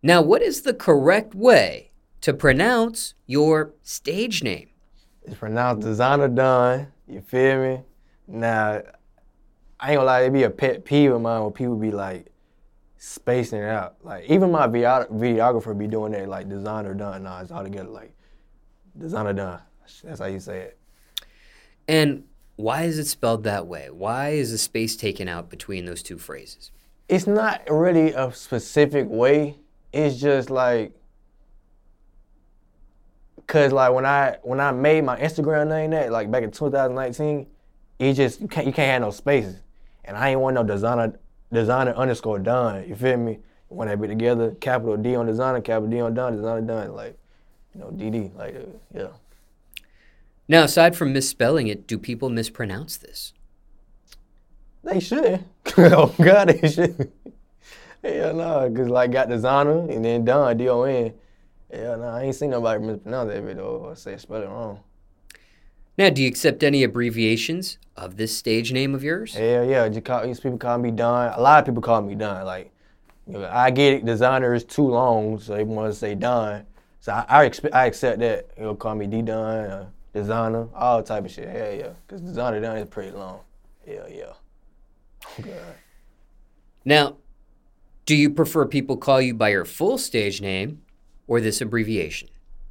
Now, what is the correct way to pronounce your stage name? It's pronounced Designer Don. You feel me? Now, I ain't gonna lie, it be a pet peeve of mine when people be like spacing it out. Like even my videographer be doing that, like Designer Don. Nah, it's all together like Designer Don. That's how you say it. And why is it spelled that way? Why is the space taken out between those two phrases? It's not really a specific way. It's just like, cause like when I made my Instagram name that like back in 2019, it just you can't have no spaces, and I ain't want no designer _Don. You feel me? When they be together, capital D on designer, capital D on Don, designer Don, like DD, like yeah. Now, aside from misspelling it, do people mispronounce this? They should. Oh God, they should. Hell no, cause like got designer and then Don, D-O-N. Hell no, I ain't seen nobody mispronounce that bit or say spell it wrong. Now, do you accept any abbreviations of this stage name of yours? Hell yeah, these people call me Don. A lot of people call me Don. Like, I get it, designer is too long, so they want to say Don. So I accept that. You'll call me D-Don, designer, all type of shit. Hell yeah, because designer Don is pretty long. Hell yeah. Oh God. Now, do you prefer people call you by your full stage name or this abbreviation?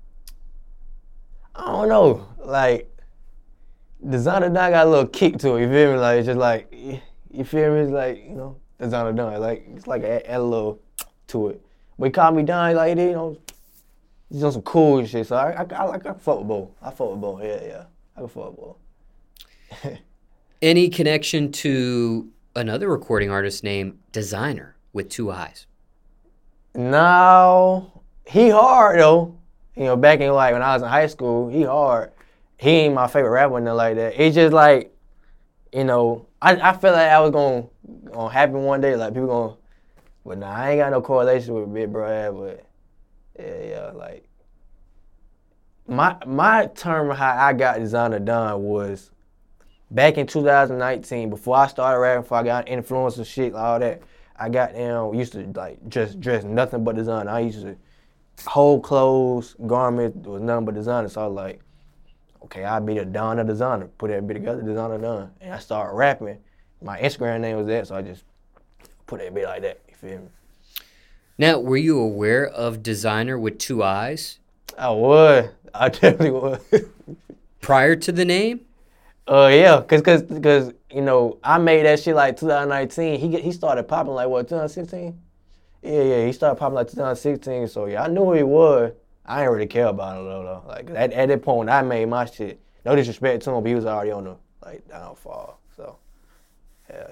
I don't know. Like, Designer Don got a little kick to it, you feel me? Like, it's just like, you feel me? It's like, Designer Don. Like, it's like add a little to it. But he called me Don, like, he's on some cool shit. So I fuck with both. I fuck with both. Yeah. I can fuck with both. Any connection to another recording artist named Designer with 2 eyes? No, he hard though. Back in like when I was in high school, he hard. He ain't my favorite rapper or nothing like that. It's just like, I feel like that was gonna happen one day. Like people gonna, but nah, I ain't got no correlation with Big Brad. But yeah, like my term of how I got Designer Don was back in 2019, before I started rapping, before I got influencer shit, all that. I got used to like just dress nothing but designer. I used to whole clothes, garments was nothing but designer. So I was like, okay, I'll be the Don of designer. Put that bit together, Designer Don. And I started rapping. My Instagram name was that, so I just put that bit like that. You feel me? Now, were you aware of Designer with 2 eyes? I was. I definitely was. Prior to the name? Yeah, cause I made that shit like 2019. He started popping like what 2016? Yeah, he started popping like 2016. So yeah, I knew who he was. I ain't really care about him though. Like at that point when I made my shit, no disrespect to him, but he was already on the downfall. So hell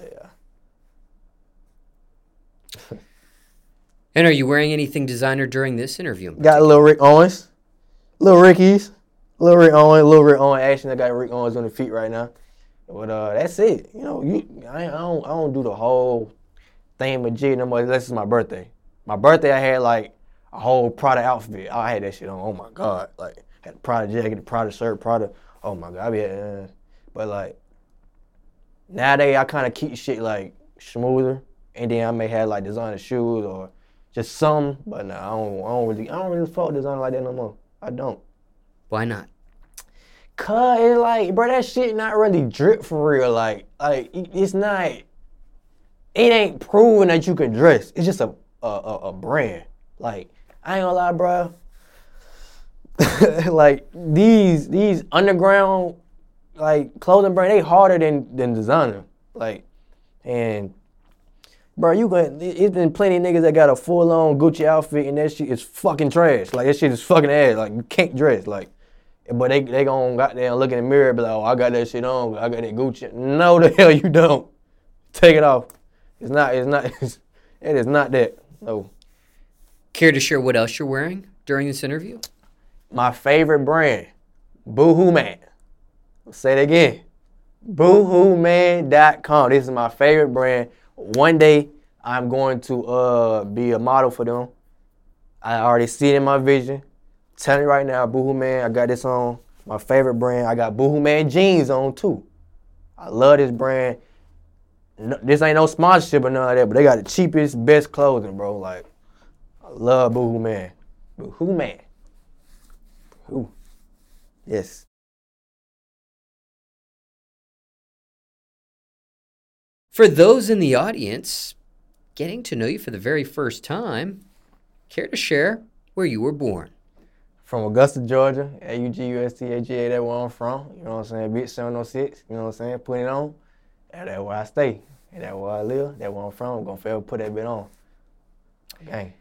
yeah. And are you wearing anything Designer during this interview? Got a little Rick Owens, little Rickies. Little Rick Owens action. I got Rick Owens on the feet right now. But that's it. I don't do the whole thing with G no more. Unless it's my birthday. My birthday, I had like a whole Prada outfit. I had that shit on. Oh my God. Like, had the Prada jacket, the Prada shirt, Prada. Oh my God. But like, nowadays I kind of keep shit like smoother. And then I may have like designer shoes or just some. But no, I don't really fuck with designer like that no more. I don't. Why not? Cause it's like, bro, that shit not really drip for real. Like it's not. It ain't proving that you can dress. It's just a brand. Like I ain't gonna lie, bro. Like these underground like clothing brand, they harder than designer. Like and. Bro, it's been plenty of niggas that got a full-on Gucci outfit and that shit is fucking trash. Like, that shit is fucking ass. Like, you can't dress. Like, but they gon' goddamn look in the mirror and be like, oh, I got that shit on. I got that Gucci. No, the hell you don't. Take it off. It is not that. No. Care to share what else you're wearing during this interview? My favorite brand, Boohoo Man. Say it again. BoohooMan.com. This is my favorite brand. One day, I'm going to be a model for them. I already see it in my vision. Telling you right now, Boohoo Man, I got this on. My favorite brand. I got Boohoo Man jeans on too. I love this brand. No, this ain't no sponsorship or none of that, but they got the cheapest, best clothing, bro. Like, I Love Boohoo Man. Boohoo Man. Boohoo. Yes. For those in the audience getting to know you for the very first time, care to share where you were born? From Augusta, Georgia, AUGUSTAGA, that's where I'm from. You know what I'm saying? Bitch 706, you know what I'm saying? Put it on. And that's where I stay. And that's where I live. That's where I'm from. I'm going to forever put that bit on. Gang.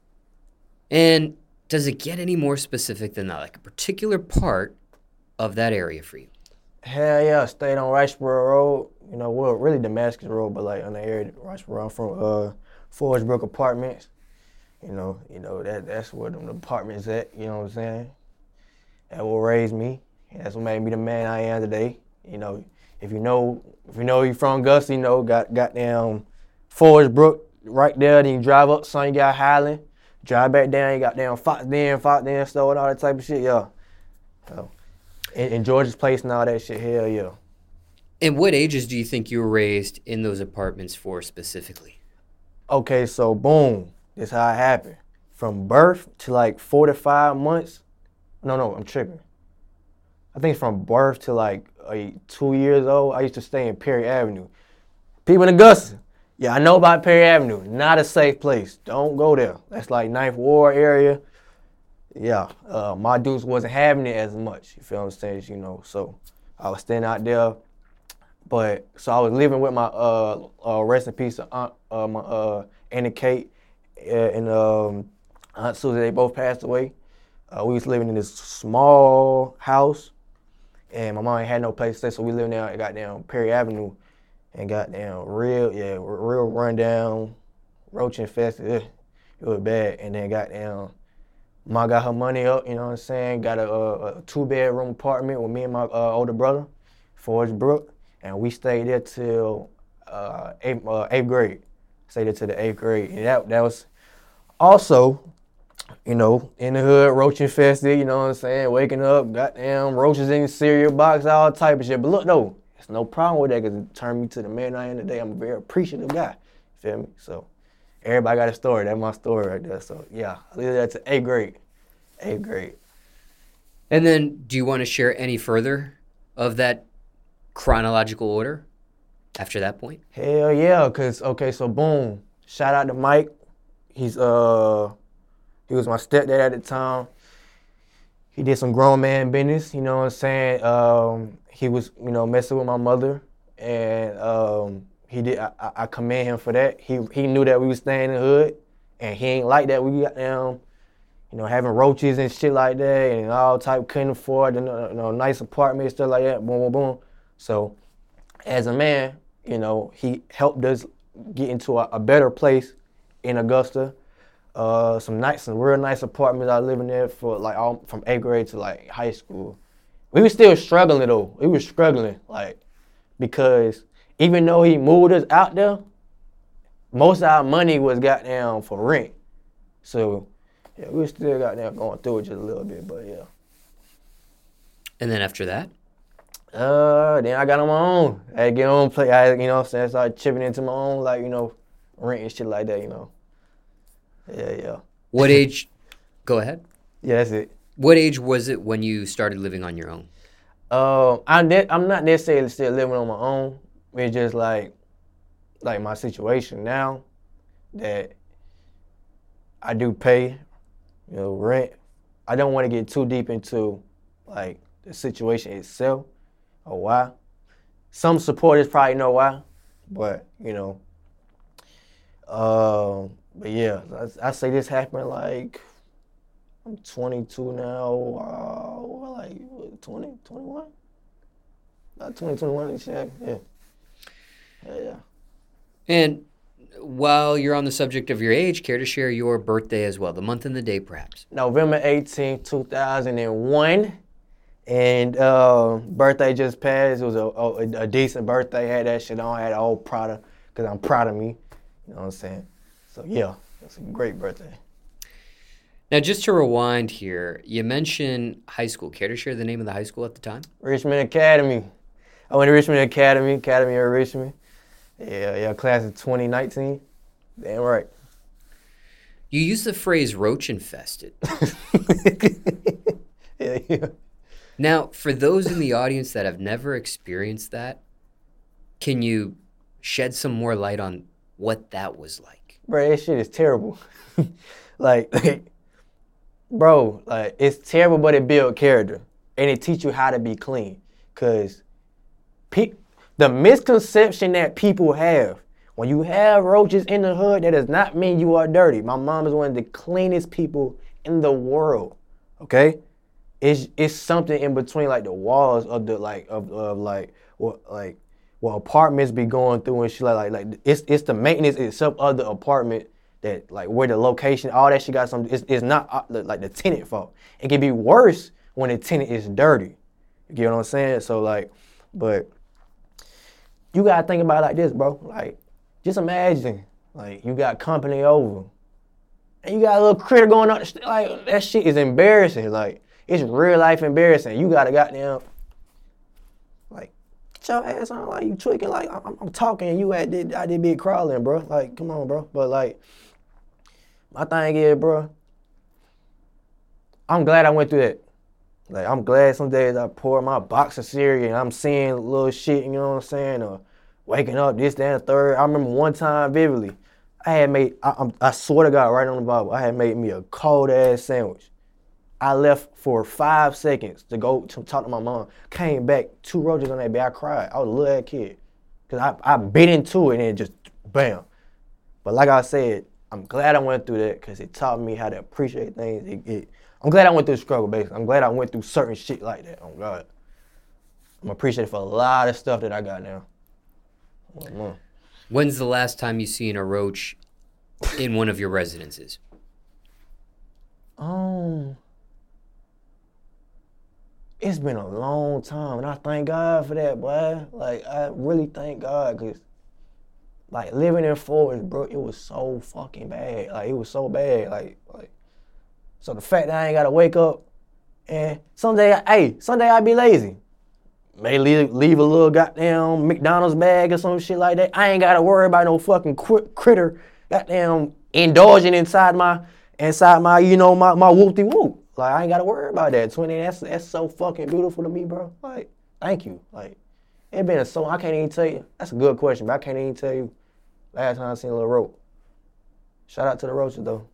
And does it get any more specific than that? Like a particular part of that area for you? Hell yeah, I stayed on Riceboro Road. You know, well, really Damascus Road, but like on the area of Riceboro. I'm from Forest Brook Apartments. You know that's where them apartments at. You know what I'm saying? That what raised me. And that's what made me the man I am today. You know, if you know you're from Augusta, you know, got down Forest Brook right there. Then you drive up, son, you got Highland. Drive back down, you got down Fox Den store and all that type of shit. Yeah. So, in George's Place and all that shit. Hell yeah. And what ages do you think you were raised in those apartments for specifically? Okay, so boom. This how it happened. From birth to like 4 to 5 months. No, I'm tripping. I think from birth to like 2 years old, I used to stay in Perry Avenue. People in Augusta, yeah, I know about Perry Avenue. Not a safe place. Don't go there. That's like Ninth Ward area. Yeah, my dudes wasn't having it as much. You feel what I'm saying? You know, so I was staying out there. But so I was living with my rest in peace my Anna Kate and Aunt Susie. They both passed away. We was living in this small house, and my mom had no place to stay, so we lived down at goddamn Perry Avenue, and goddamn real rundown, roach infested. It was bad. And then goddamn, Mom got her money up. You know what I'm saying? Got a 2-bedroom apartment with me and my older brother, Forest Brook. And we stayed there till eighth grade. Stayed there till the 8th grade. And that was also, you know, in the hood, roach infested, you know what I'm saying? Waking up, goddamn roaches in your cereal box, all type of shit. But look, though, there's no problem with that because it turned me to the man I am today. I'm a very appreciative guy. Feel me? So everybody got a story. That's my story right there. So yeah, I lived there to 8th grade. 8th grade. And then do you want to share any further of that chronological order after that point? Hell yeah, cause okay, so boom. Shout out to Mike. He was my stepdad at the time. He did some grown man business, you know what I'm saying? He was, you know, messing with my mother, and he did. I commend him for that. He knew that we was staying in the hood, and he ain't like that. We got down, you know, having roaches and shit like that, and all type couldn't afford, you know, nice apartment stuff like that. Boom, boom, boom. So, as a man, you know, he helped us get into a better place in Augusta. Some real nice apartments. I was living there for like from 8th grade to like high school. We were still struggling though. We were struggling like because even though he moved us out there, most of our money was goddamn for rent. So yeah, we still goddamn going through it just a little bit, but yeah. And then after that? Then I got on my own. I had to get on play. You know what I'm saying? I started chipping into my own, like, you know, rent and shit like that, you know. Yeah. What age? Go ahead. Yeah, that's it. What age was it when you started living on your own? I'm not necessarily still living on my own. It's just like my situation now that I do pay, you know, rent. I don't want to get too deep into like the situation itself or why. Some supporters probably know why, but you know. But yeah, I say this happened like I'm 22 now. Like 20, 21? About 20, 21. Yeah. And while you're on the subject of your age, care to share your birthday as well, the month and the day perhaps? November 18th, 2001. And birthday just passed. It was a decent birthday. Had that shit on. Had an old Prada because I'm proud of me. You know what I'm saying? So yeah, it's a great birthday. Now, just to rewind here, you mentioned high school. Care to share the name of the high school at the time? Richmond Academy. I went to Richmond Academy of Richmond. Yeah, class of 2019. Damn right. You use the phrase roach infested. Yeah. Now, for those in the audience that have never experienced that, can you shed some more light on what that was like? Bro, that shit is terrible. like, bro, like, it's terrible, but it builds character. And it teach you how to be clean. Because the misconception that people have, when you have roaches in the hood, that does not mean you are dirty. My mom is one of the cleanest people in the world, okay? It's something in between, like, the walls of the, like, what apartments be going through and shit, like it's the maintenance itself of the apartment that, like, where the location, all that shit got something. It's not like the tenant fault. It can be worse when the tenant is dirty. You get what I'm saying? So, like, but you gotta think about it like this, bro. Like, just imagine, like, you got company over, and you got a little critter going up. Like, that shit is embarrassing. Like, it's real life embarrassing. You gotta goddamn, like, get your ass on, like, you tweaking, like, I'm talking, you I did big crawling, bro. Like, come on, bro. But, like, my thing is, bro, I'm glad I went through that. Like, I'm glad some days I pour my box of cereal and I'm seeing little shit, you know what I'm saying? Or waking up, this, that, and the third. I remember one time vividly, I had made, I swear to God, right on the Bible, I had made me a cold-ass sandwich. I left for 5 seconds to go to talk to my mom. Came back, 2 roaches on that bed. I cried. I was a little ass kid. Because I bit into it and it just, bam. But like I said, I'm glad I went through that because it taught me how to appreciate things. I'm glad I went through the struggle, basically. I'm glad I went through certain shit like that. Oh, God. I'm appreciative for a lot of stuff that I got now. When's the last time you seen a roach in one of your residences? It's been a long time, and I thank God for that, boy. Like, I really thank God, because, like, living in Forest, bro, it was so fucking bad. Like, it was so bad. Like, so the fact that I ain't got to wake up, and someday I be lazy. May leave a little goddamn McDonald's bag or some shit like that. I ain't got to worry about no fucking critter goddamn indulging inside my, you know, my whoop-de-whoop. Like, I ain't got to worry about that. Twinny, that's so fucking beautiful to me, bro. Like, thank you. Like, it been I can't even tell you. That's a good question, but I can't even tell you last time I seen a little roach. Shout out to the roaches, though.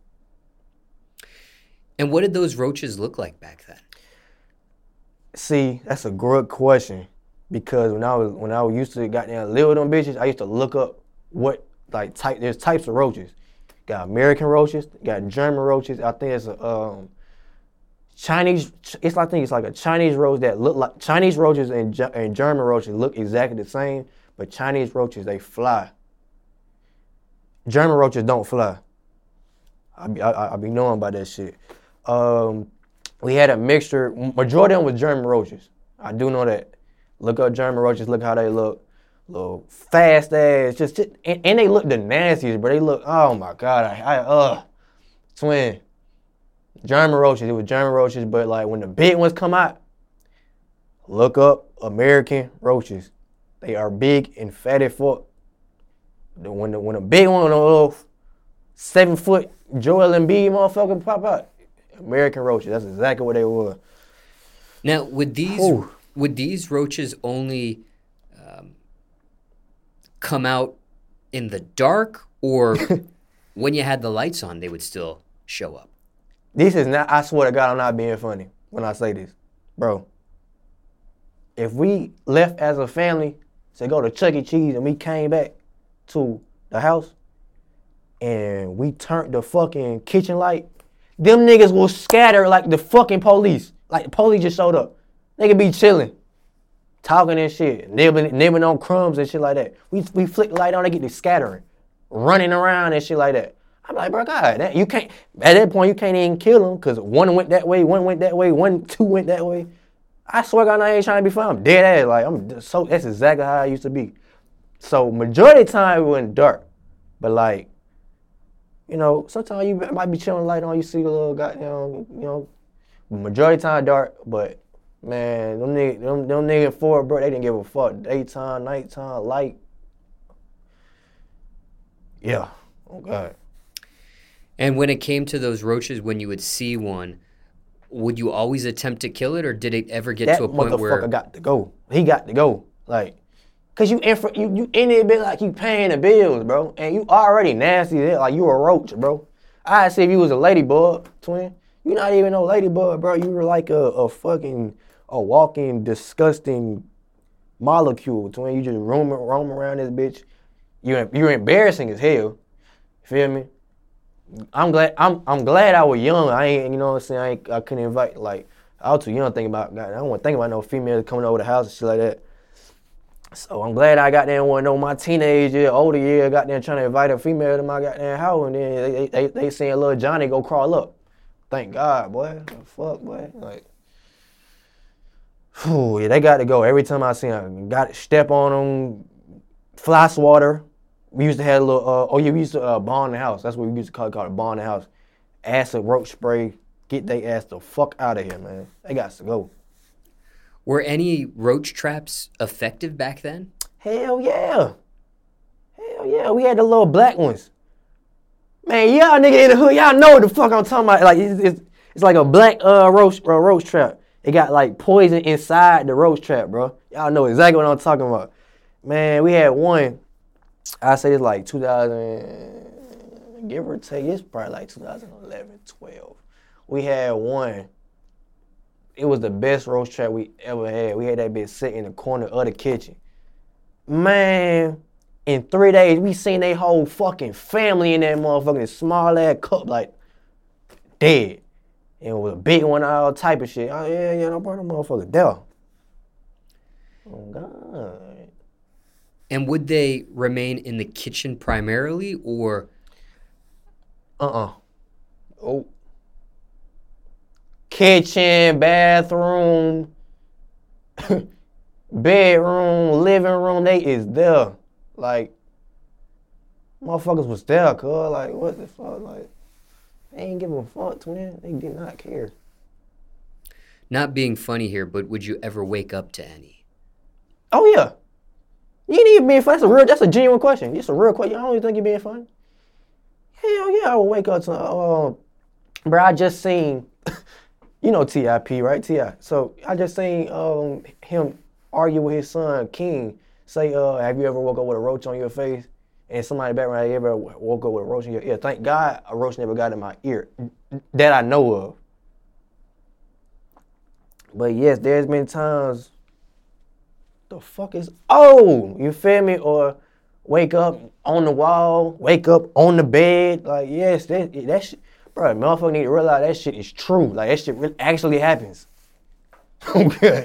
And what did those roaches look like back then? See, that's a good question. Because when I was used to goddamn live with them bitches, I used to look up what, like, there's types of roaches. Got American roaches, got German roaches. I think it's a Chinese. I think it's like a Chinese roach that look like Chinese roaches and German roaches look exactly the same, but Chinese roaches, they fly. German roaches don't fly. I be knowing about that shit. We had a mixture. Majority of them was German roaches. I do know that. Look up German roaches. Look how they look. Little fast ass. Just and they look the nastiest, but they look. Oh my God. Twin. German roaches. It was German roaches, but like when the big ones come out, look up American roaches. They are big and fatty fuck. When a big one, a little 7-foot Joel Embiid motherfucker pop out, American roaches. That's exactly what they were. Now, would these roaches only come out in the dark, or when you had the lights on, they would still show up? This is not, I swear to God, I'm not being funny when I say this. Bro, if we left as a family to go to Chuck E. Cheese and we came back to the house and we turned the fucking kitchen light, them niggas will scatter like the fucking police. Like the police just showed up. They could be chilling, talking and shit, nibbling on crumbs and shit like that. We flick the light on, they get to scattering, running around and shit like that. I'm like, bro, God, you can't, at that point, you can't even kill them because one went that way, two went that way. I swear to God, I ain't trying to be fun. I'm dead ass. Like, that's exactly how I used to be. So, majority of the time, it wasn't dark. But, like, you know, sometimes you might be chilling light on, you see a little goddamn, you know, majority of the time dark, but, man, them niggas forward, bro, they didn't give a fuck. Daytime, nighttime, light. Yeah. Oh, God. And when it came to those roaches, when you would see one, would you always attempt to kill it, or did it ever get That to a point motherfucker where got to go. He got to go. Like, cause you in it, bit like you paying the bills, bro, and you already nasty. Like you a roach, bro. I'd say if you was a ladybug, twin, you not even no ladybug, bro. You were like a fucking walking disgusting molecule, twin. You just roam around this bitch. You're embarrassing as hell. You feel me? I'm glad I was young. I ain't, you know what I'm saying? I couldn't invite, like, I was too young thinking about, God, I don't want to think about no females coming over the house and shit like that. So I'm glad I got there and one of my teenage year, older year, got there trying to invite a female to my goddamn house, and then they seen little Johnny go crawl up. Thank God, boy. The fuck, boy. Like, whew, yeah, they got to go. Every time I see them, got to step on them, fly swatter. We used to have a little, we used to bond the house. That's what we used to call it bond the house. Acid roach spray, get they ass the fuck out of here, man. They got to go. were any roach traps effective back then? Hell yeah. Hell yeah. We had the little black ones. Man, y'all nigga in the hood, y'all know what the fuck I'm talking about. Like it's like a black roach trap. It got like poison inside the roach trap, bro. Y'all know exactly what I'm talking about. Man, we had one. I say it's like 2000, give or take, it's probably like 2011, 12. We had one. It was the best roach trap we ever had. We had that bitch sitting in the corner of the kitchen. Man, in 3 days, we seen they whole fucking family in that motherfucking small ass cup, like, dead. And it was a big one, all type of shit. Oh, yeah, no part of the motherfucker there. Oh, God. And would they remain in the kitchen primarily, or? Oh. Kitchen, bathroom, bedroom, living room, they is there. Like, motherfuckers was there, cuz. Like, what the fuck? Like, they ain't give a fuck, twin. They did not care. Not being funny here, but would you ever wake up to any? Oh, yeah. You ain't even being funny. That's a genuine question. It's a real question. I don't even think you're being funny. Hell yeah, I would wake up to, bro, I just seen, you know T.I.P., right? T.I. So I just seen him argue with his son, King, say, have you ever woke up with a roach on your face? And somebody back around, you ever woke up with a roach in your ear? Thank God a roach never got in my ear, that I know of. But yes, there's been times, the fuck is, you feel me? Or wake up on the wall, wake up on the bed. Like, yes, that shit, bro, motherfucker need to realize that shit is true. Like, that shit really actually happens. Okay.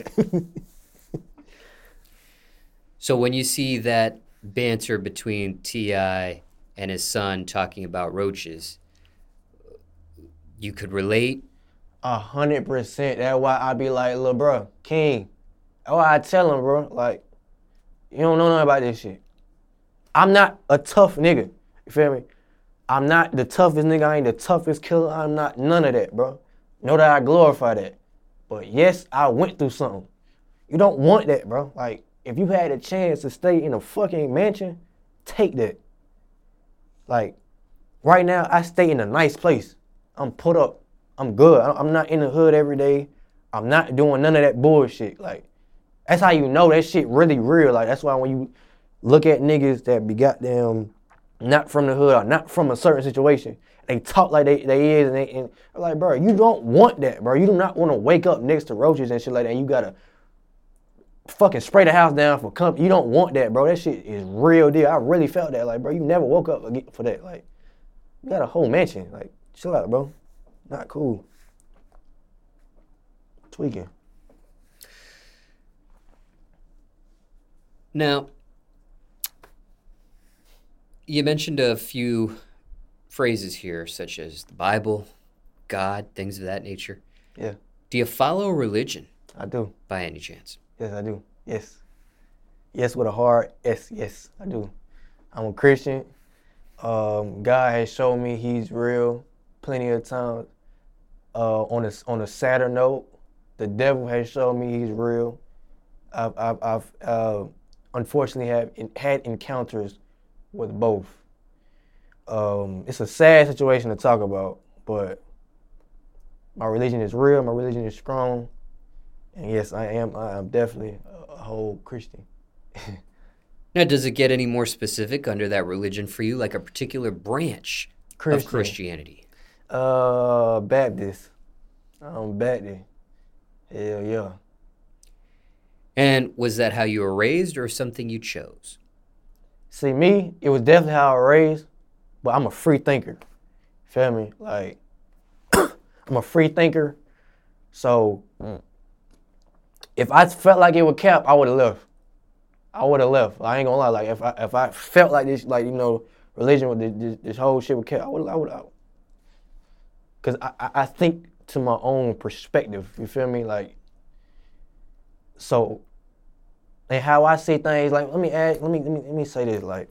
So when you see that banter between T.I. and his son talking about roaches, you could relate? 100%. That's why I be like, little bro, King. That's why I tell him, bro, like, you don't know nothing about this shit. I'm not a tough nigga. You feel me? I'm not the toughest nigga. I ain't the toughest killer. I'm not none of that, bro. Know that I glorify that. But yes, I went through something. You don't want that, bro. Like, if you had a chance to stay in a fucking mansion, take that. Like, right now, I stay in a nice place. I'm put up. I'm good. I'm not in the hood every day. I'm not doing none of that bullshit. Like, that's how you know that shit really real. Like, that's why when you look at niggas that be goddamn not from the hood or not from a certain situation, they talk like they is, and I'm like, bro, you don't want that, bro. You do not want to wake up next to roaches and shit like that. You gotta fucking spray the house down for company. You don't want that, bro. That shit is real deal. I really felt that. Like, bro, you never woke up for that. Like, you got a whole mansion. Like, chill out, bro. Not cool. Tweaking. Now, you mentioned a few phrases here, such as the Bible, God, things of that nature. Yeah. Do you follow religion? I do. By any chance? Yes, I do. Yes. Yes, with a hard S. Yes, I do. I'm a Christian. God has shown me He's real plenty of times. On a sadder note, the devil has shown me He's real. I've unfortunately had encounters with both. It's a sad situation to talk about, but my religion is real. My religion is strong, and yes, I am definitely a whole Christian. Now, does it get any more specific under that religion for you, like a particular branch of Christianity? Baptist. I'm Baptist. Hell yeah. And was that how you were raised or something you chose? See, me, it was definitely how I was raised, but I'm a free thinker. Feel me? Like, I'm a free thinker. So, if I felt like it would cap, I would have left. I ain't gonna lie. Like, if I felt like this, like, you know, religion with this whole shit would cap, I would. Because I think to my own perspective. You feel me? Like, so, and how I see things, like, let me say this, like,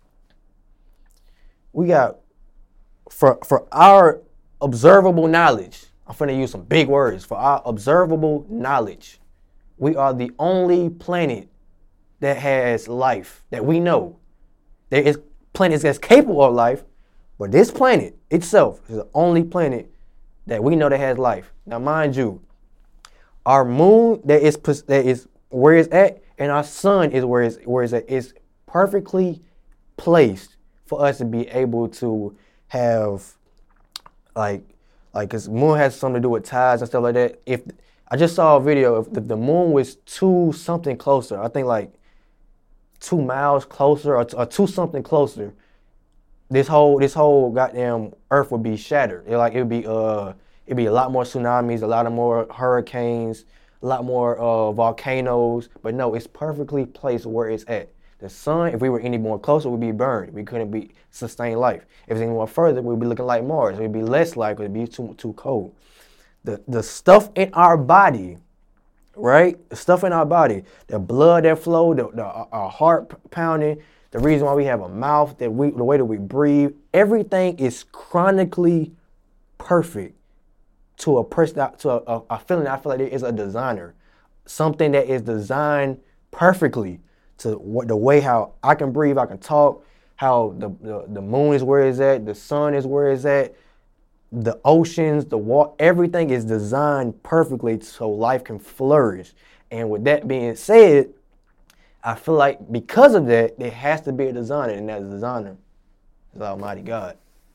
we got, for our observable knowledge, I'm finna use some big words, for our observable knowledge, we are the only planet that has life that we know. There is planets that's capable of life, but this planet itself is the only planet that we know that has life. Now, mind you, our moon that is where it's at, and our sun is where it's at. It's perfectly placed for us to be able to have, like, cause moon has something to do with tides and stuff like that. If I just saw a video, if the moon was 2 something closer, I think like 2 miles closer or 2 something closer, this whole goddamn Earth would be shattered. It'd be a lot more tsunamis, a lot more hurricanes, a lot more volcanoes. But no, it's perfectly placed where it's at. The sun, if we were any more closer, we'd be burned. We couldn't sustain life. If it's any more further, we'd be looking like Mars. It'd be less likely to be too cold. The stuff in our body, right? The stuff in our body, the blood that flow, our heart pounding, the reason why we have a mouth, the way that we breathe, everything is chronically perfect to a person, to a feeling. I feel like there is a designer, something that is designed perfectly to the way how I can breathe, I can talk, how the moon is where it's at, the sun is where it's at, the oceans, the water, everything is designed perfectly so life can flourish. And with that being said, I feel like because of that, there has to be a designer, and that designer is Almighty God.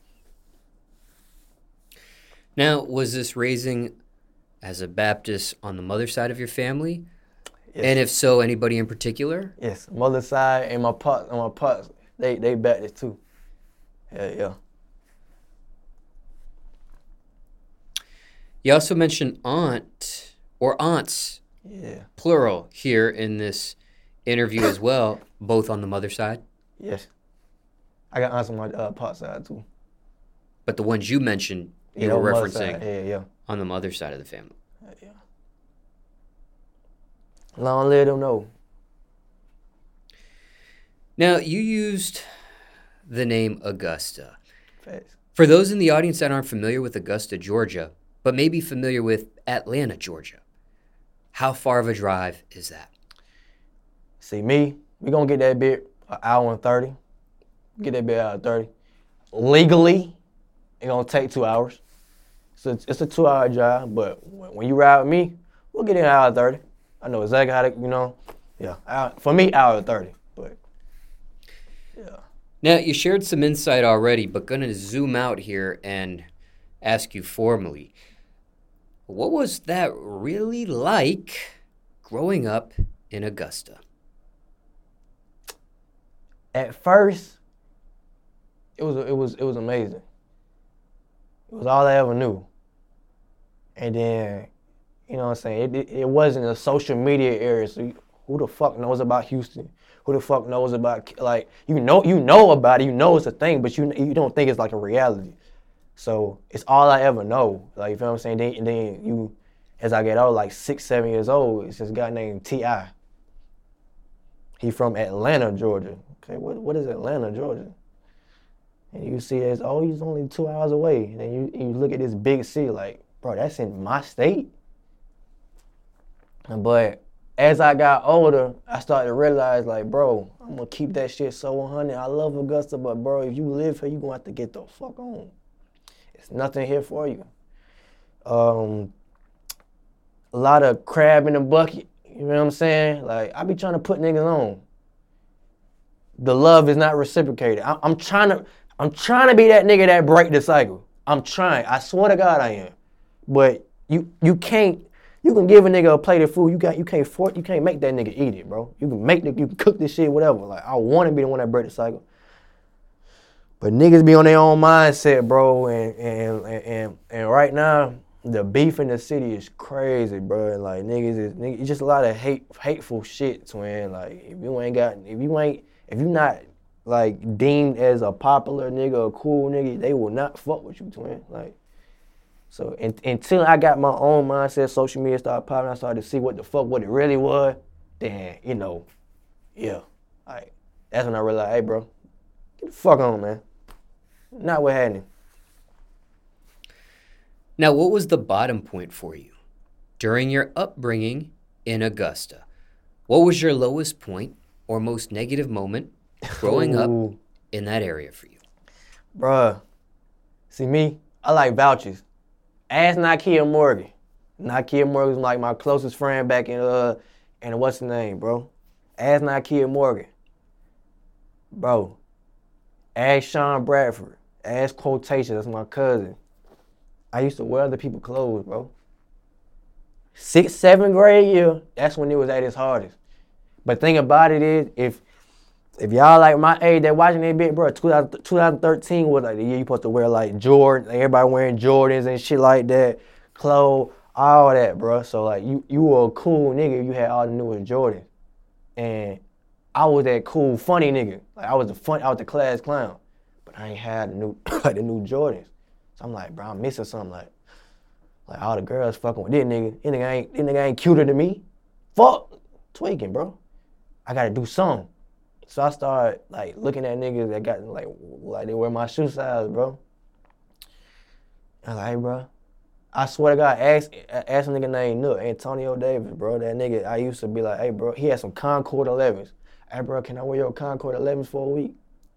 Now, was this raising as a Baptist on the mother's side of your family? Yes. And if so, anybody in particular? Yes, mother's side and my pops, they Baptist too. Yeah. You also mentioned aunt or aunts, plural, here in this interview as well, both on the mother's side? Yes. I got aunts on my pop's side too. But the ones you mentioned, you were referencing on the mother's side of the family. Yeah. Long live them know. Now, you used the name Augusta. Thanks. For those in the audience that aren't familiar with Augusta, Georgia, but maybe familiar with Atlanta, Georgia, how far of a drive is that? See, we gonna get that bit an hour and 30. Get that bit out of 30. Legally, it's gonna take 2 hours. So it's a 2-hour drive, but when you ride with me, we'll get in an hour and 30. I know exactly how to, for me, hour and 30, but yeah. Now, you shared some insight already, but gonna zoom out here and ask you formally, what was that really like growing up in Augusta? At first, it was amazing. It was all I ever knew. And then, you know what I'm saying, it wasn't a social media area, so who the fuck knows about Houston? Who the fuck knows about, like, you know about it, you know it's a thing, but you don't think it's like a reality. So it's all I ever know. Like, you feel what I'm saying? Then you, as I get old, like 6, 7 years old, it's this guy named T.I. He from Atlanta, Georgia. Okay, what is Atlanta, Georgia? And you see he's only 2 hours away. And then you look at this big city like, bro, that's in my state? But as I got older, I started to realize, like, bro, I'm gonna keep that shit so 100. I love Augusta, but bro, if you live here, you gonna have to get the fuck on. It's nothing here for you. A lot of crab in the bucket. You know what I'm saying? Like, I be trying to put niggas on. The love is not reciprocated. I'm trying to be that nigga that break the cycle. I'm trying. I swear to God I am. But you can't. You can give a nigga a plate of food. You can't make that nigga eat it, bro. You can cook this shit, whatever. Like, I want to be the one that break the cycle. But niggas be on their own mindset, bro. And right now, the beef in the city is crazy, bro. Like, it's just a lot of hateful shit, twin. Like, if you not like deemed as a popular nigga, a cool nigga, they will not fuck with you, twin. Like, so until I got my own mindset, social media started popping, I started to see what it really was, then, yeah. Like, that's when I realized, hey, bro, get the fuck on, man. Not what happening. Now, what was the bottom point for you during your upbringing in Augusta? What was your lowest point or most negative moment growing up in that area for you? Bruh, see me, I like vouchers. Ask Nakia Morgan. Nakia Morgan was like my closest friend back in what's the name, bro? Ask Nakia Morgan. Bro, ask Sean Bradford. Ask Quotation, that's my cousin. I used to wear other people's clothes, bro. 6th, 7th grade year, that's when it was at its hardest. But thing about it is, if y'all like my age that watching that bit, bro, 2013 was like the year you supposed to wear like Jordan, like everybody wearing Jordans and shit like that, clothes, all that, bro. So like you were a cool nigga if you had all the newest Jordans. And I was that cool, funny nigga. Like I was the class clown. But I ain't had the new like the new Jordans. So I'm like, bro, I'm missing something. Like all the girls fucking with this nigga. This nigga ain't cuter than me. Fuck. Tweaking, bro. I gotta do something. So I started like looking at niggas that got like they wear my shoe size, bro. I'm like, hey, bro. I swear to God, ask a nigga named Nook, Antonio Davis, bro. That nigga, I used to be like, hey, bro. He had some Concord 11s. Hey, bro, can I wear your Concord 11s for a week?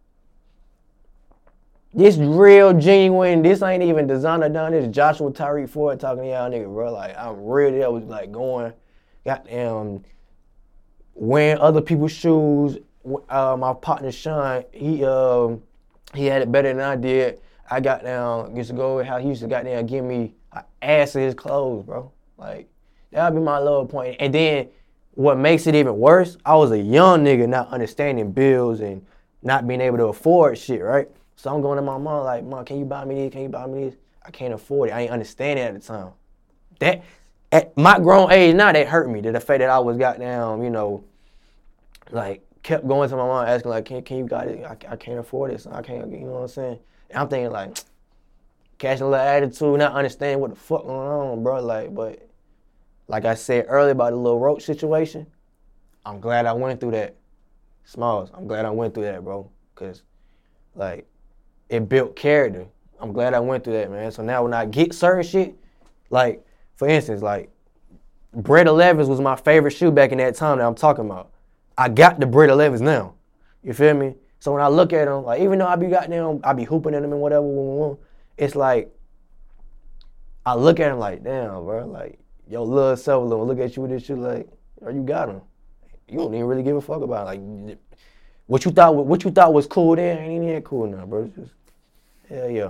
This real genuine. This ain't even designer done. This Joshua Tyreek Ford talking to y'all nigga, bro. Like I'm really that was like going, goddamn, wearing other people's shoes. My partner Sean, he had it better than I did. I got down, used to go how he used to got down give me an ass of his clothes, bro. Like that would be my low point. And then what makes it even worse, I was a young nigga not understanding bills and not being able to afford shit, right? So I'm going to my mom like, Mom, can you buy me this? Can you buy me this? I can't afford it. I ain't understand it at the time. That at my grown age now, that hurt me. The fact that I was goddamn, like kept going to my mom asking like, can you got it? I can't afford it. So I can't, you know what I'm saying? And I'm thinking like, catching a little attitude, not understanding what the fuck going on, bro. But like I said earlier about the little roach situation, I'm glad I went through that. Smalls, I'm glad I went through that, bro. Cause like, it built character. I'm glad I went through that, man. So now when I get certain shit, like, for instance, like, Bred 11s was my favorite shoe back in that time that I'm talking about. I got the Bred 11s now. You feel me? So when I look at them, like, even though I be hooping at them and whatever, it's like, I look at them like, damn, bro, like, yo, little self, look at you with this shit, like, or you got them. You don't even really give a fuck about it. Like, what you thought was cool then ain't even cool now, bro. It's just, hell yeah.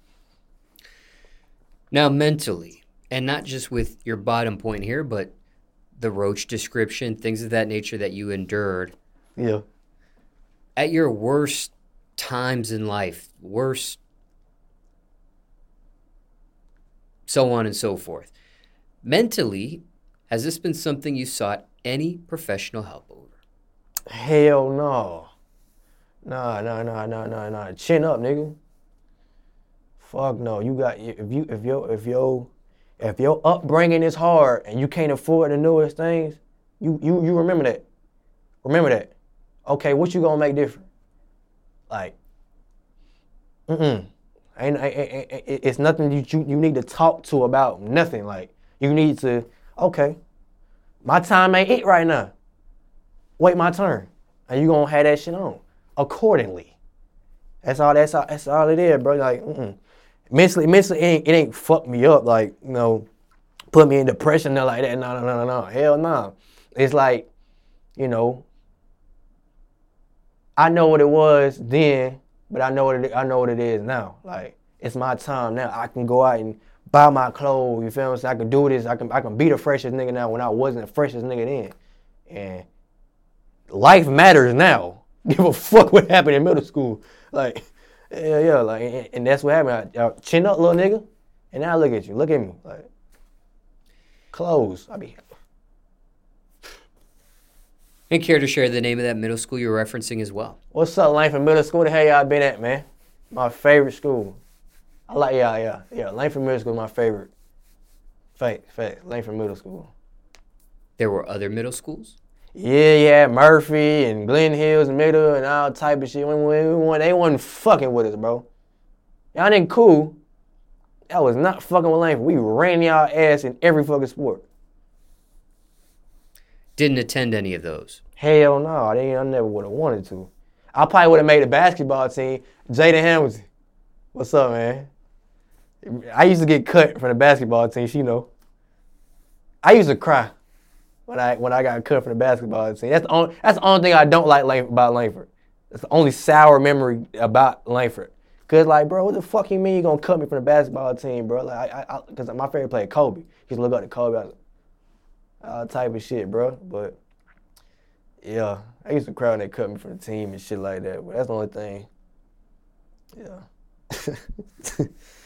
Now, mentally, and not just with your bottom point here, but the roach description, things of that nature that you endured. Yeah. At your worst times in life, so on and so forth. Mentally, has this been something you sought any professional help over? Hell no. Nah. Chin up, nigga. Fuck no. You got if your upbringing is hard and you can't afford the newest things, you remember that. Remember that. Okay, what you gonna make different? Like, it's nothing you need to talk to about nothing. Like, you need to, okay, My time ain't it right now. Wait my turn. And you gonna have that shit on accordingly. That's all it is, bro. Like, mentally, it ain't fucked me up, like, put me in depression or like that. No. Hell no. It's like, I know what it was then, but I know what it is now. Like, it's my time now. I can go out and buy my clothes. You feel me? So I can do this. I can be the freshest nigga now when I wasn't the freshest nigga then. And life matters now. Give a fuck what happened in middle school. Like, yeah, like, and that's what happened. I chin up, little nigga, and now look at you. Look at me. Like, clothes. And care to share the name of that middle school you're referencing as well? What's up, Langford Middle School? The hell y'all been at, man? My favorite school. I like, yeah. Langford Middle School is my favorite. Fact. Langford Middle School. There were other middle schools? Yeah, Murphy and Glen Hills Middle and all type of shit. They wasn't fucking with us, bro. Y'all ain't cool. That was not fucking with Langford. We ran y'all ass in every fucking sport. Didn't attend any of those? Hell no. I never would have wanted to. I probably would have made a basketball team. Jaden Hamilton. What's up, man? I used to get cut from the basketball team, I used to cry when I got cut from the basketball team. That's the only thing I don't like about Langford. That's the only sour memory about Langford. Cause like, bro, what the fuck you mean you gonna cut me from the basketball team, bro? Like, cause my favorite player Kobe. He used to look up to Kobe. All type of shit, bro. But yeah, I used to cry when they cut me from the team and shit like that. But that's the only thing. Yeah.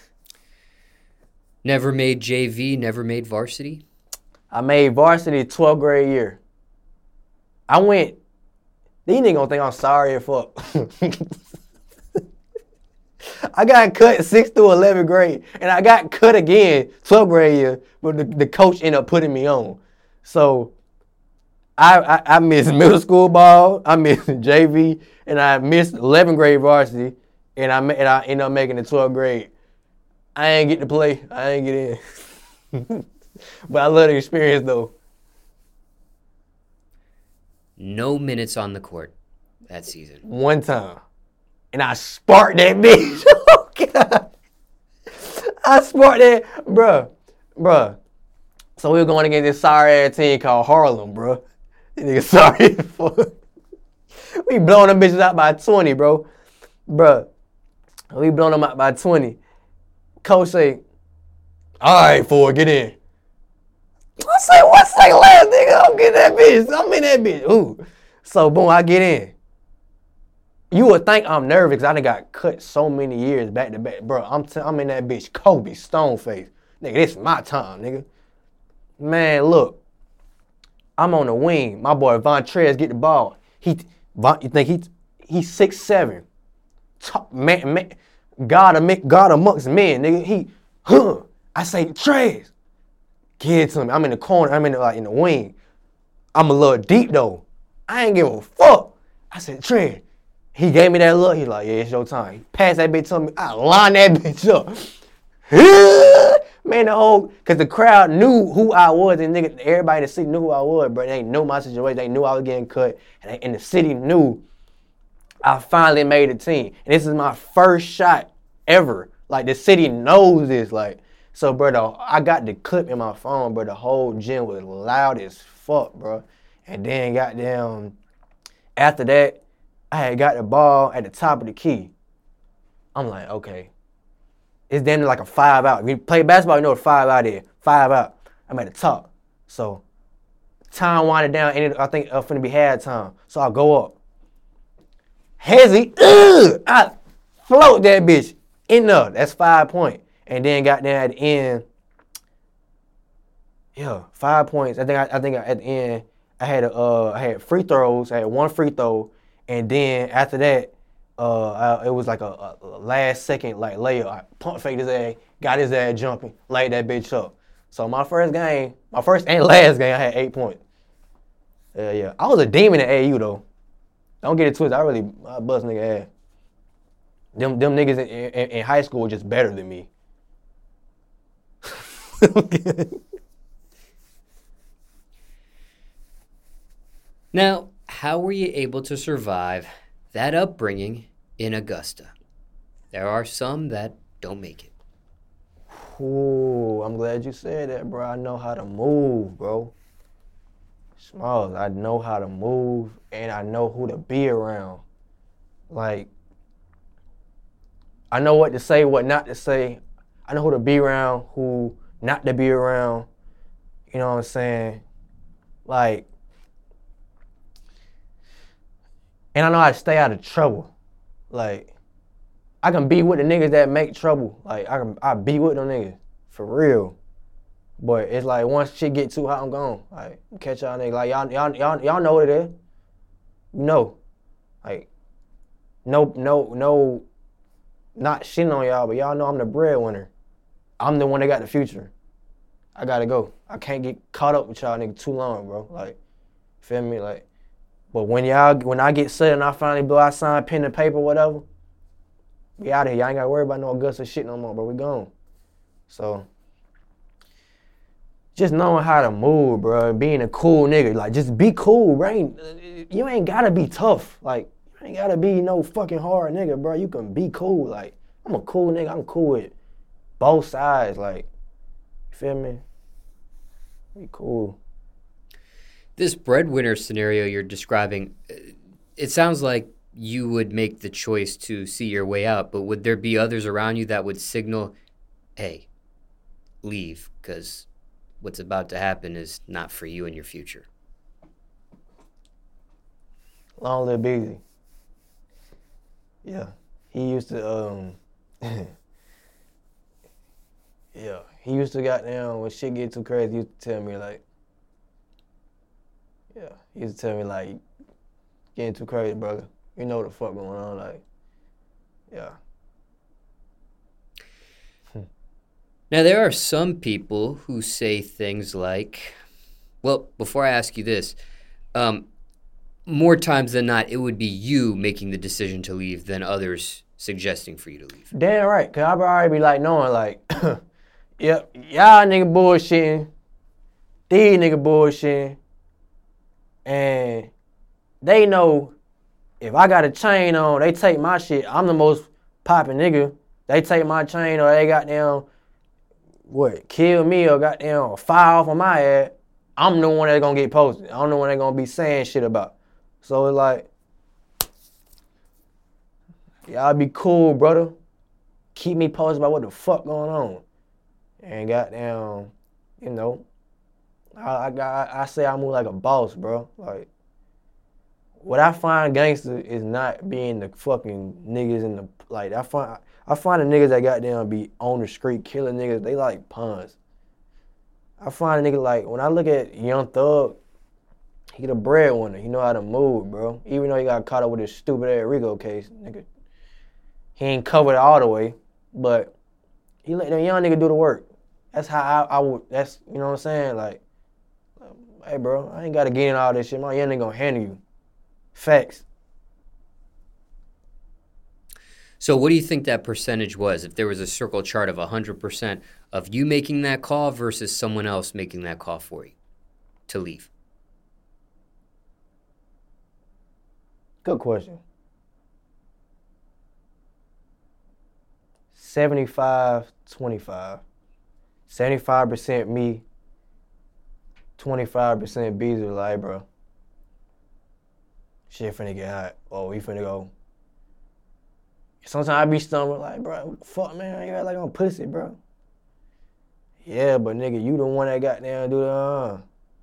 Never made JV, never made varsity? I made varsity 12th grade year. I went, these niggas gonna think I'm sorry as fuck. I got cut 6th through 11th grade, and I got cut again 12th grade year, but the coach ended up putting me on. So I missed middle school ball, I missed JV, and I missed 11th grade varsity, and I ended up making the 12th grade. I ain't get to play. I ain't get in. But I love the experience, though. No minutes on the court that season. One time. And I sparked that bitch. Oh, God. I sparked that. Bruh. So we were going against this sorry-ass team called Harlem, bruh. This nigga sorry as fuck. We blowing them bitches out by 20, bro. Bruh. We blowing them out by 20. Coach say, all right, Ford, get in. I say, what say last nigga? I'm getting that bitch. I'm in that bitch. Ooh. So, boom, I get in. You would think I'm nervous because I done got cut so many years back to back. Bro, I'm in that bitch Kobe, Stoneface. Nigga, this is my time, nigga. Man, look. I'm on the wing. My boy Vontrez get the ball. You think he's 6'7". Man, God amongst men, nigga. I say, Trez, get it to me. I'm in the corner. I'm in the wing. I'm a little deep though. I ain't give a fuck. I said, Trez. He gave me that look. He like, yeah, it's your time. He passed that bitch to me. I lined that bitch up. Man, cause the crowd knew who I was, and nigga, everybody in the city knew who I was, bro. They knew my situation. They knew I was getting cut, and the city knew I finally made a team. And this is my first shot ever. Like, the city knows this. Like, so, bro, I got the clip in my phone, bro. The whole gym was loud as fuck, bro. And then goddamn, after that, I had got the ball at the top of the key. I'm like, okay. It's damn near like a 5 out. If you play basketball, you know what 5 out is. 5 out. I'm at the top. So, time winded down, and I think it's finna be halftime. So, I go up. Hezzy, I float that bitch in there. That's 5 points. And then got down at the end. Yeah, 5 points. I think at the end I had free throws. I had one free throw, and then after that, it was like a last second like layup. I pump faked his ass, got his ass jumping, laid that bitch up. So my first and last game, I had 8 points. Yeah, I was a demon at AU though. Don't get it twisted. I bust nigga ass. Them niggas in high school were just better than me. Now, how were you able to survive that upbringing in Augusta? There are some that don't make it. Ooh, I'm glad you said that, bro. I know how to move, bro. Smalls, I know how to move and I know who to be around. Like, I know what to say, what not to say. I know who to be around, who not to be around. You know what I'm saying? Like, and I know how to stay out of trouble. Like, I can be with the niggas that make trouble. Like, I be with them niggas. For real. But it's like once shit get too hot, I'm gone. Like, catch y'all niggas. Like, y'all know what it is. You know. Like, no, not shitting on y'all, but y'all know I'm the breadwinner. I'm the one that got the future. I gotta go. I can't get caught up with y'all niggas too long, bro. Like, feel me? Like, but when I get set and I finally blow out sign, pen and paper, whatever, we out of here. Y'all ain't gotta worry about no Augusta shit no more, bro. We gone. So, just knowing how to move, bro, being a cool nigga. Like, just be cool, bro. You ain't gotta be tough. Like, you ain't gotta be no fucking hard nigga, bro. You can be cool. Like, I'm a cool nigga. I'm cool with both sides. Like, you feel me? Be cool. This breadwinner scenario you're describing, it sounds like you would make the choice to see your way out, but would there be others around you that would signal, hey, leave, because what's about to happen is not for you and your future? Long live Beasley. Yeah. He used to, yeah. He used to goddamn, when shit get too crazy, he used to tell me, like, yeah. He used to tell me, like, getting too crazy, brother. You know what the fuck going on, like, yeah. Now, there are some people who say things like, well, before I ask you this, more times than not, it would be you making the decision to leave than others suggesting for you to leave. Damn right, because I already be like knowing, like, yep, y'all nigga bullshitting, these nigga bullshitting, and they know if I got a chain on, they take my shit. I'm the most popping nigga. They take my chain or they goddamn, kill me or goddamn fire off on my head. I'm the one that's gonna get posted. I'm the one that's gonna be saying shit about. So it's like, y'all be cool, brother. Keep me posted about what the fuck going on. And goddamn, you know, I say I move like a boss, bro. Like, what I find gangster is not being the fucking niggas in the, like, I find the niggas that goddamn be on the street killing niggas, they like puns. I find a nigga like, when I look at Young Thug, he the breadwinner. He know how to move, bro. Even though he got caught up with his stupid ass Rico case, nigga. He ain't covered it all the way, but he let that young nigga do the work. That's how I would, that's, you know what I'm saying? Like, hey, bro, I ain't got to get in all this shit. My young nigga gonna handle you. Facts. So what do you think that percentage was? If there was a circle chart of 100% of you making that call versus someone else making that call for you to leave? Good question. 75-25. 75% me, 25% Beasley. Like, bro, shit finna get hot. Oh, we finna go. Sometimes I be stumbling like, bro, what the fuck, man? You act like I'm pussy, bro. Yeah, but nigga, you the one that got down do the, All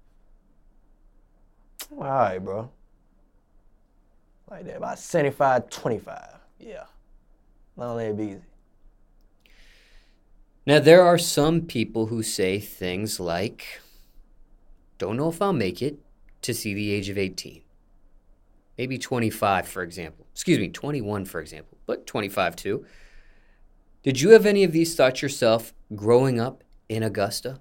right, bro. Like that, about 75-25. Yeah. Long live Beasley. Now, there are some people who say things like, don't know if I'll make it to see the age of 18. Maybe 25, for example. Excuse me, 21, for example, but 25 too. Did you have any of these thoughts yourself growing up in Augusta?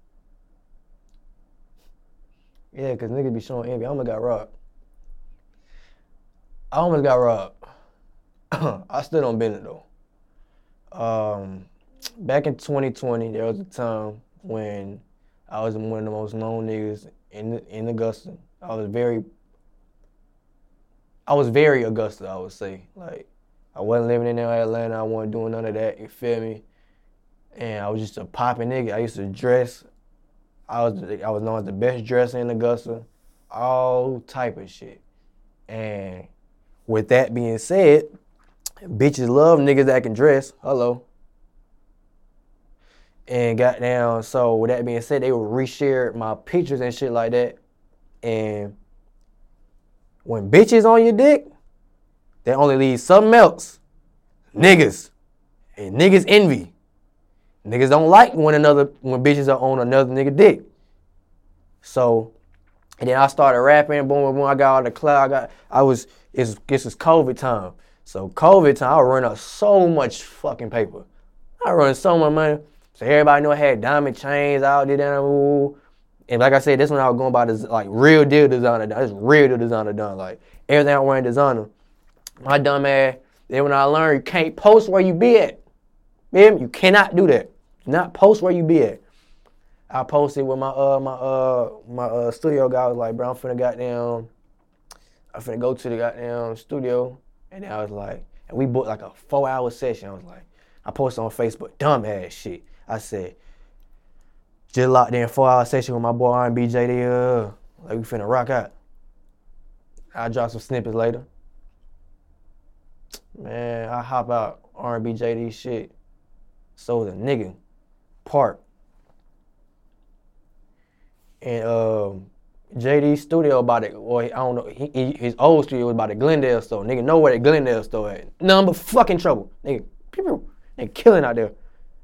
Yeah, because niggas be showing envy. I almost got robbed. I still don't been it, though. Back in 2020, there was a time when I was one of the most known niggas in Augusta. I was very I was very Augusta, I would say. Like, I wasn't living in Atlanta. I wasn't doing none of that. You feel me? And I was just a popping nigga. I used to dress. I was known as the best dresser in Augusta. All type of shit. And with that being said, bitches love niggas that can dress. Hello. And goddamn, so with that being said, they would reshare my pictures and shit like that. And when bitches on your dick, they only leave something else. Niggas. And niggas envy. Niggas don't like when bitches are on another nigga dick. So, and then I started rapping, boom, boom, I got out of the club. This is COVID time. So COVID time, I run up so much fucking paper. I run so much money. So everybody knew I had diamond chains out there. And like I said, this one I was going by this like real deal designer. This real deal designer done. Like everything I wearing designer. My dumb ass. Then when I learned you can't post where you be at. You cannot do that. Do not post where you be at. I posted with my studio guy. I was like, bro, I'm finna go to the goddamn studio. And then I was like, and we booked like a 4-hour session. I was like, I posted on Facebook, dumb ass shit. I said, just locked in 4-hour session with my boy R&B JD. Like we finna rock out. I'll drop some snippets later. Man, I hop out R&B JD shit. So was a nigga. Park. And JD's studio about it, or I don't know, his old studio was by the Glendale store. Nigga know where the Glendale store at. None but fucking trouble. Nigga, people, they killing out there.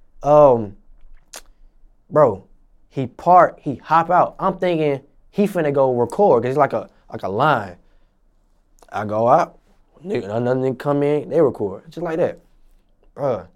Bro, he hop out. I'm thinking he finna go record, cause it's like a line. I go out, nigga, another nigga come in, they record. Just like that. Bruh.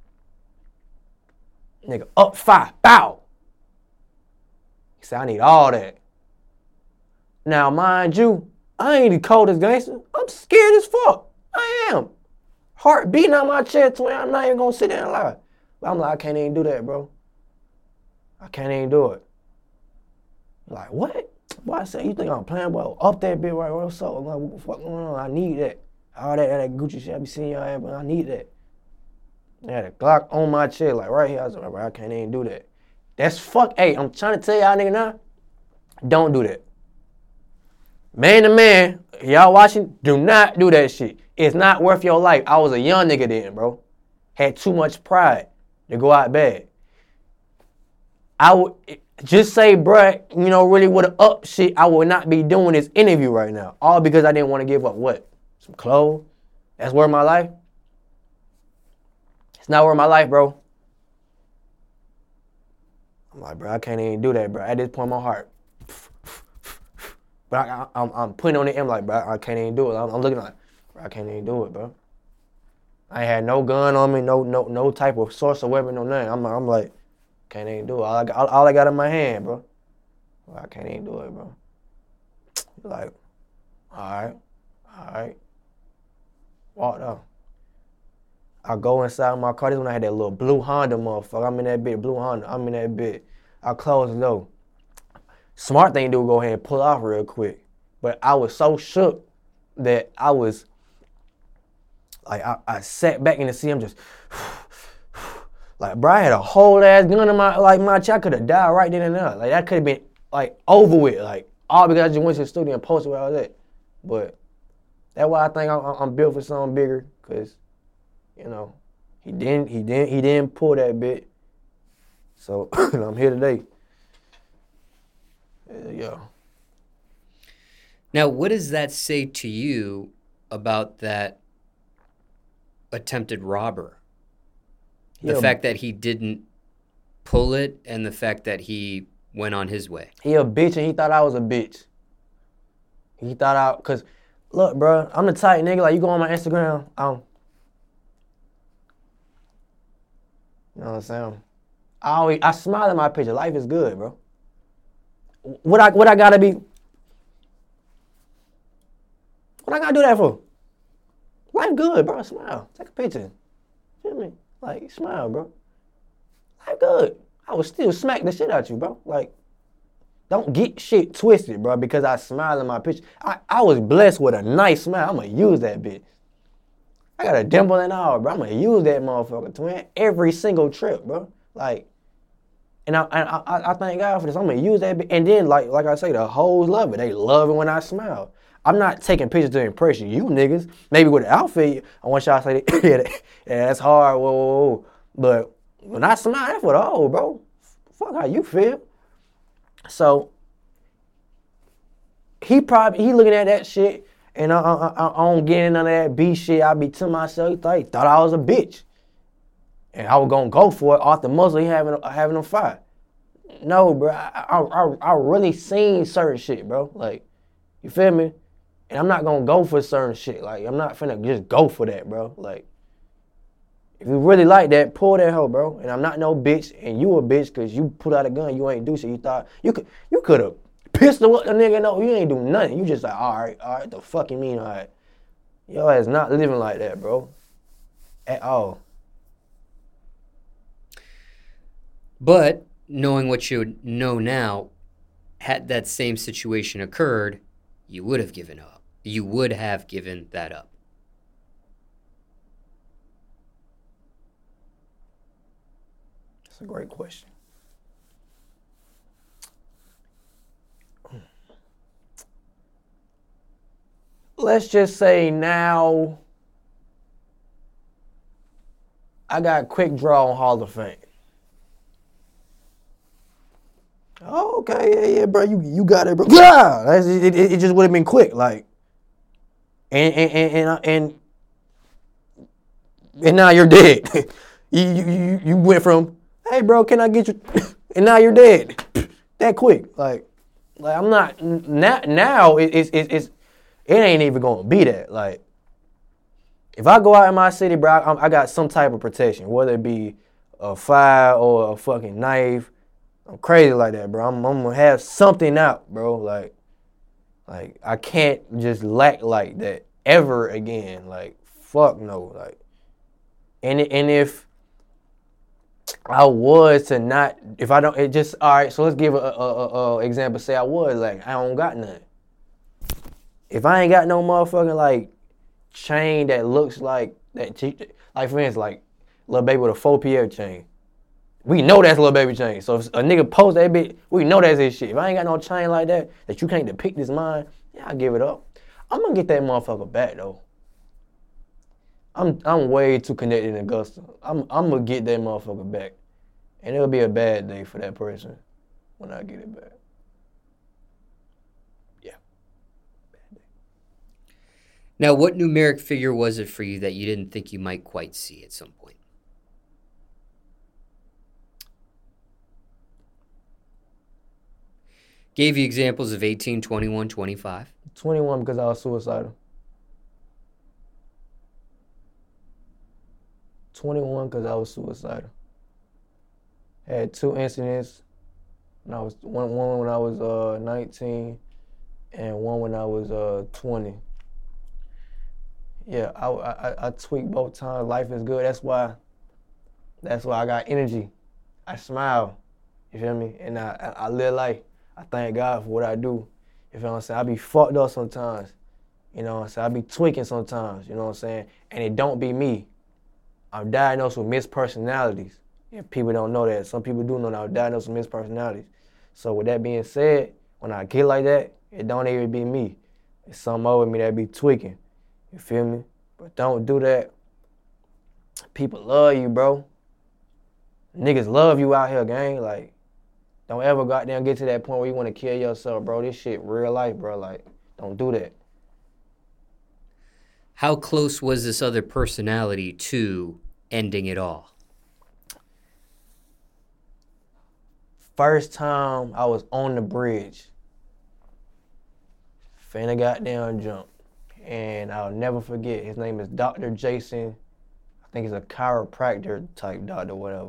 Nigga, up 5, bow. He said, I need all that. Now, mind you, I ain't the coldest gangster. I'm scared as fuck. I am. Heart beating out my chest, twin. I'm not even gonna sit there and lie. But I'm like, I can't even do that, bro. I can't even do it. Like, what? Boy, I said, you think I'm playing? Well, up that bit right, what's up? I'm like, what the fuck going on? I need that. All that Gucci shit, I be seeing y'all, but I need that. I had a Glock on my chest, like right here. I was like, bro, I can't even do that. That's fuck. Hey, I'm trying to tell y'all nigga now, don't do that. Man to man, y'all watching, do not do that shit. It's not worth your life. I was a young nigga then, bro. Had too much pride to go out bad. I would just say, bruh, you know, really with an up shit, I would not be doing this interview right now. All because I didn't want to give up what? Some clothes? That's worth my life? It's not worth my life, bro. I'm like, bro, I can't even do that, bro. At this point, my heart. But I'm putting on the M like, bro, I can't even do it. I'm looking like, bro, I can't even do it, bro. I had no gun on me, no type of source of weapon, no nothing. I'm like, can't even do it. All I got in my hand, bro. I can't even do it, bro. Like, all right. Walked out. I go inside my car. This when I had that little blue Honda, motherfucker. I'm in that bit, blue Honda. I'm in that bit. I close the door. Smart thing to do, go ahead and pull off real quick. But I was so shook that I was, like, I sat back in the seat. I'm just, like, bro, I had a whole ass gun in my chest. I could have died right then and there. Like, that could have been, like, over with. Like, all because I just went to the studio and posted where I was at. But that's why I think I'm built for something bigger, because, you know, he didn't pull that bit. So I'm here today. Yeah. Now, what does that say to you about that attempted robber? The fact that he didn't pull it and the fact that he went on his way. He a bitch and he thought I was a bitch. He thought cause look, bro, I'm the type nigga, like you go on my Instagram, you know what I'm saying? I smile in my picture. Life is good, bro. What I gotta be? What I gotta do that for? Life good, bro. Smile. Take a picture. Feel me? Like, smile, bro. Life good. I would still smack the shit out you, bro. Like, Don't get shit twisted, bro, because I smile in my picture. I was blessed with a nice smile. I'm going to use that bitch. I got a dimple and all, bro. I'm going to use that motherfucker, twin, every single trip, bro. Like, and I thank God for this. I'm going to use that bitch. And then, like I say, the hoes love it. They love it when I smile. I'm not taking pictures to impress you niggas. Maybe with the outfit, I want y'all to say, yeah, that's hard, whoa. But when I smile, that's for the hoe, bro. Fuck how you feel. So, he looking at that shit, and I don't get in none of that B shit. I be to myself, he thought I was a bitch. And I was gonna go for it off the muscle, he having a fight. No, bro, I really seen certain shit, bro. Like, you feel me? And I'm not gonna go for certain shit. Like, I'm not finna just go for that, bro. Like, if you really like that, pull that hoe, bro. And I'm not no bitch, and you a bitch because you put out a gun, you ain't do shit. You thought you could have pistol up the nigga. No, you ain't do nothing. You just like, all right, the fuck you mean, all right? Yo ass not living like that, bro. At all. But knowing what you know now, had that same situation occurred, you would have given up. You would have given that up. That's a great question. Let's just say now I got quick draw on Hall of Fame. Oh, okay, yeah, bro, you got it, bro. Yeah, it just would have been quick, like, and now you're dead. you went from, hey, bro, can I get you, and now you're dead, that quick, like I'm not now. It ain't even gonna be that. Like, if I go out in my city, bro, I got some type of protection, whether it be a fire or a fucking knife. I'm crazy like that, bro. I'm gonna have something out, bro. Like I can't just lack like that ever again. Like, fuck no. Like, and if I was to not, if I don't, it just, all right. So let's give a example. Say I was like, I don't got nothing. If I ain't got no motherfucking like chain that looks like that, like for instance, like Lil Baby with a 4PF chain. We know that's Lil Baby chain. So if a nigga post that bitch, we know that's his shit. If I ain't got no chain like that you can't depict his mind, yeah, I'll give it up. I'm gonna get that motherfucker back though. I'm way too connected in Augusta. I'm gonna get that motherfucker back. And it'll be a bad day for that person when I get it back. Yeah. Bad day. Now, what numeric figure was it for you that you didn't think you might quite see at some point? Gave you examples of 18, 21, 25. 21 because I was suicidal. 21 because I was suicidal. Had 2 incidents. When I was one when I was 19, and one when I was 20. Yeah, I tweaked both times. Life is good. That's why I got energy. I smile. You feel me? And I live life. I thank God for what I do. You feel what I'm saying? I be fucked up sometimes. You know what I'm saying? I be tweaking sometimes. You know what I'm saying? And it don't be me. I'm diagnosed with mixed personalities. If people don't know that, some people do know that I'm diagnosed with mixed personalities. So with that being said, when I get like that, it don't even be me. It's something over me that be tweaking. You feel me? But don't do that. People love you, bro. Niggas love you out here, gang. Like, don't ever goddamn get to that point where you want to kill yourself, bro. This shit real life, bro. Like, don't do that. How close was this other personality to ending it all? First time I was on the bridge, finna goddamn jump. And I'll never forget, his name is Dr. Jason. I think he's a chiropractor type doctor, whatever.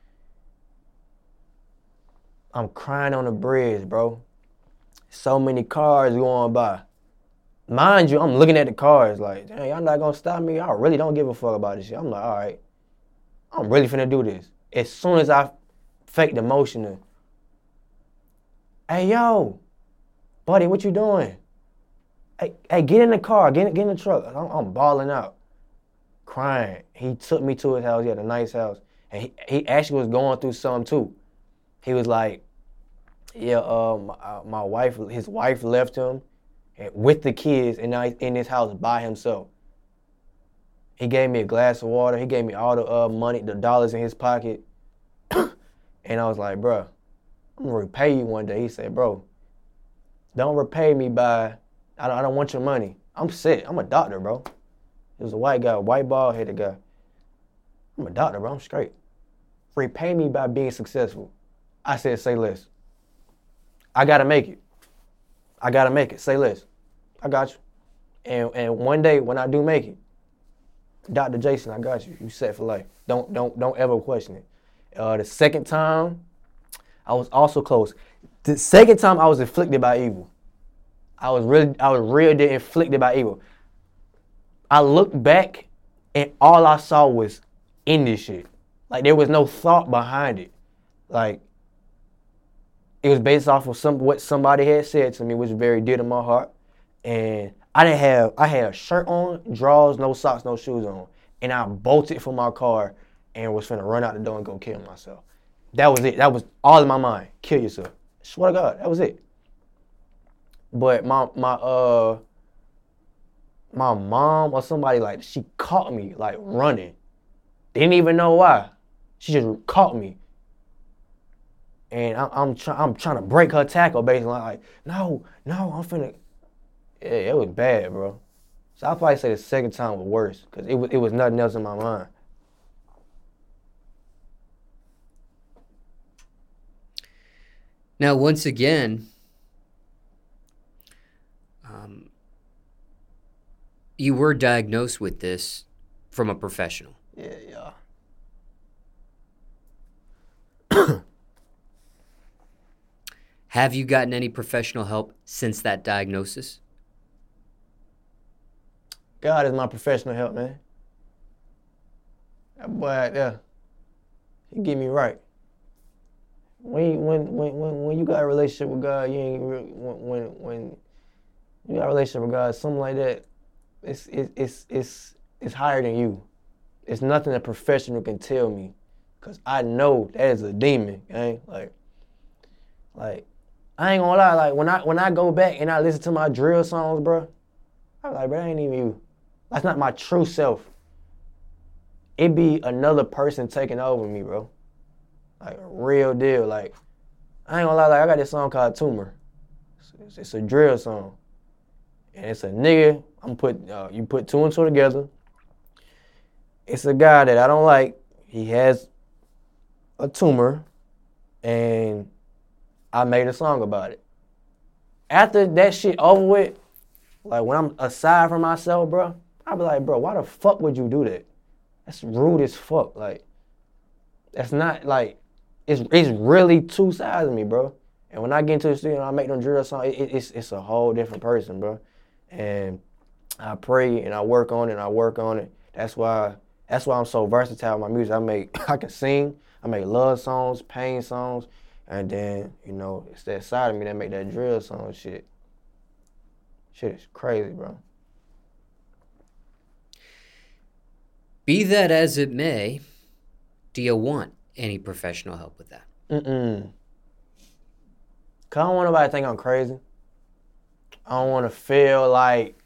I'm crying on the bridge, bro. So many cars going by. Mind you, I'm looking at the cars like, dang, y'all not gonna stop me? I really don't give a fuck about this shit. I'm like, all right, I'm really finna do this. As soon as I fake the motion, Hey, yo, buddy, what you doing? Hey, get in the car, get in the truck. I'm balling out, crying. He took me to his house. He had a nice house. And he actually was going through something too. He was like, yeah, my wife, his wife left him with the kids, and now he's in his house by himself. He gave me a glass of water. He gave me all the money, the dollars in his pocket. And I was like, bro, I'm gonna repay you one day. He said, bro, don't repay me by, I don't want your money. I'm sick. I'm a doctor, bro. He was a white guy, white bald-headed guy. I'm a doctor, bro. I'm straight. Repay me by being successful. I said, say less. I gotta make it. I gotta make it. Say less. I got you. And one day when I do make it, Dr. Jason, I got you. You set for life. Don't ever question it. The second time, I was also close. The second time I was afflicted by evil. I was really inflicted by evil. I looked back and all I saw was in this shit. Like there was no thought behind it. Like it was based off of what somebody had said to me, which was very dear to my heart. And I had a shirt on, drawers, no socks, no shoes on. And I bolted from my car and was finna run out the door and go kill myself. That was it. That was all in my mind. Kill yourself. Swear to God, that was it. But my mom or somebody, like, she caught me like running. Didn't even know why. She just caught me. And I'm trying to break her tackle, basically. Like, no, I'm finna. Yeah, it was bad, bro. So I'll probably say the second time was worse, because it was nothing else in my mind. Now, once again, you were diagnosed with this from a professional. Yeah. Have you gotten any professional help since that diagnosis? God is my professional help, man. That boy out there, he get me right. When you got a relationship with God, you ain't really, when you got a relationship with God, something like that, it's higher than you. It's nothing a professional can tell me, cause I know that is a demon, okay? Like I ain't gonna lie, like when I go back and I listen to my drill songs, bro, I'm like, bro, that ain't even you. That's not my true self. It be another person taking over me, bro. Like a real deal. Like I ain't gonna lie, like I got this song called Tumor. It's a drill song, and it's a nigga. You put two and two together. It's a guy that I don't like. He has a tumor, and I made a song about it. After that shit over with, like when I'm aside from myself, bro, I be like, bro, why the fuck would you do that? That's rude as fuck. Like, that's not like, it's really two sides of me, bro. And when I get into the studio and I make them drill songs, it's a whole different person, bro. And I pray and I work on it. That's why I'm so versatile with my music. I can sing, I make love songs, pain songs, and then, you know, it's that side of me that make that drill song shit. Shit is crazy, bro. Be that as it may, do you want any professional help with that? Cause I don't want nobody to think I'm crazy. I don't want to feel like,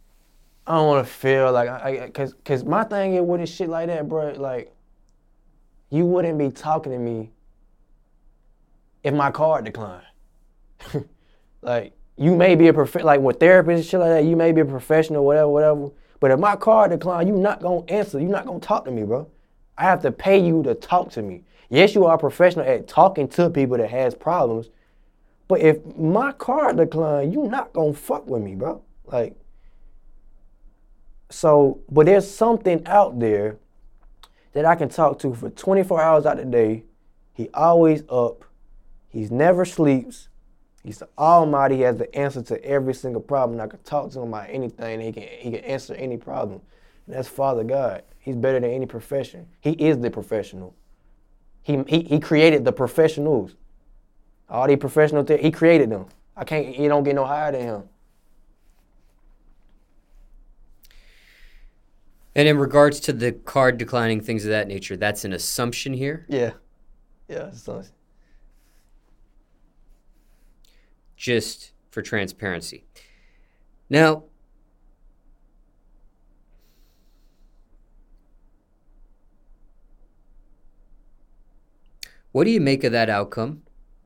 cause my thing is with this shit like that, bro, like, you wouldn't be talking to me if my card declined. Like, you may be like with therapists and shit like that, you may be a professional, whatever. But if my card declined, you're not gonna answer. You're not gonna talk to me, bro. I have to pay you to talk to me. Yes, you are a professional at talking to people that has problems. But if my card declined, you're not gonna fuck with me, bro. Like, so, but there's something out there that I can talk to for 24 hours out of the day. He always up. He's never sleeps. He's the Almighty. He has the answer to every single problem. I can talk to him about anything. He can answer any problem. And that's Father God. He's better than any profession. He is the professional. He created the professionals. All these professional things, he created them. He don't get no higher than him. And in regards to the card declining, things of that nature, that's an assumption here? Yeah. Yeah, so Just for transparency. Now, what do you make of that outcome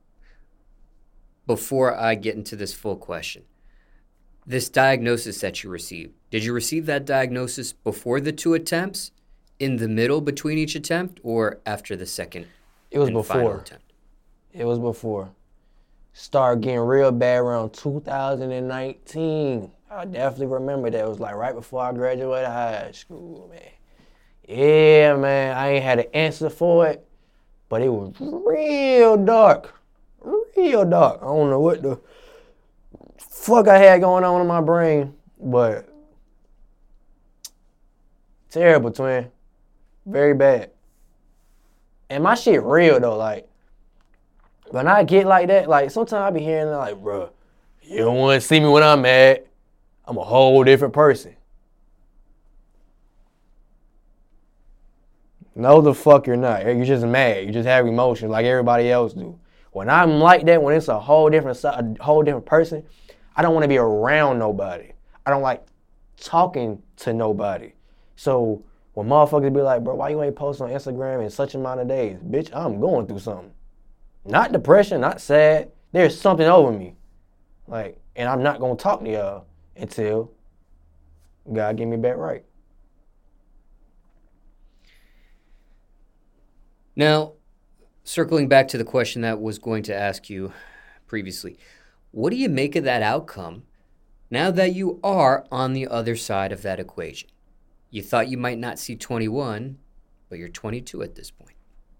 before I get into this full question? This diagnosis that you received, did you receive that diagnosis before the 2 attempts, in the middle between each attempt, or after the second it was and final before. attempt? It was before. Started getting real bad around 2019. I definitely remember that. It was like right before I graduated high school, man. Yeah, man. I ain't had an answer for it, but it was real dark. Real dark. I don't know what the fuck I had going on in my brain, but terrible, twin. Very bad. And my shit real, though. Like, when I get like that, like, sometimes I be hearing, like, bro, you don't want to see me when I'm mad. I'm a whole different person. No, the fuck you're not. You're just mad. You just have emotions like everybody else do. When I'm like that, when it's a whole different person, I don't want to be around nobody. I don't like talking to nobody. So when motherfuckers be like, bro, why you ain't post on Instagram in such amount of days? Bitch, I'm going through something. Not depression, not sad. There's something over me. Like, and I'm not going to talk to y'all until God get me back right. Now, circling back to the question that was going to ask you previously, what do you make of that outcome now that you are on the other side of that equation? You thought you might not see 21, but you're 22 at this point.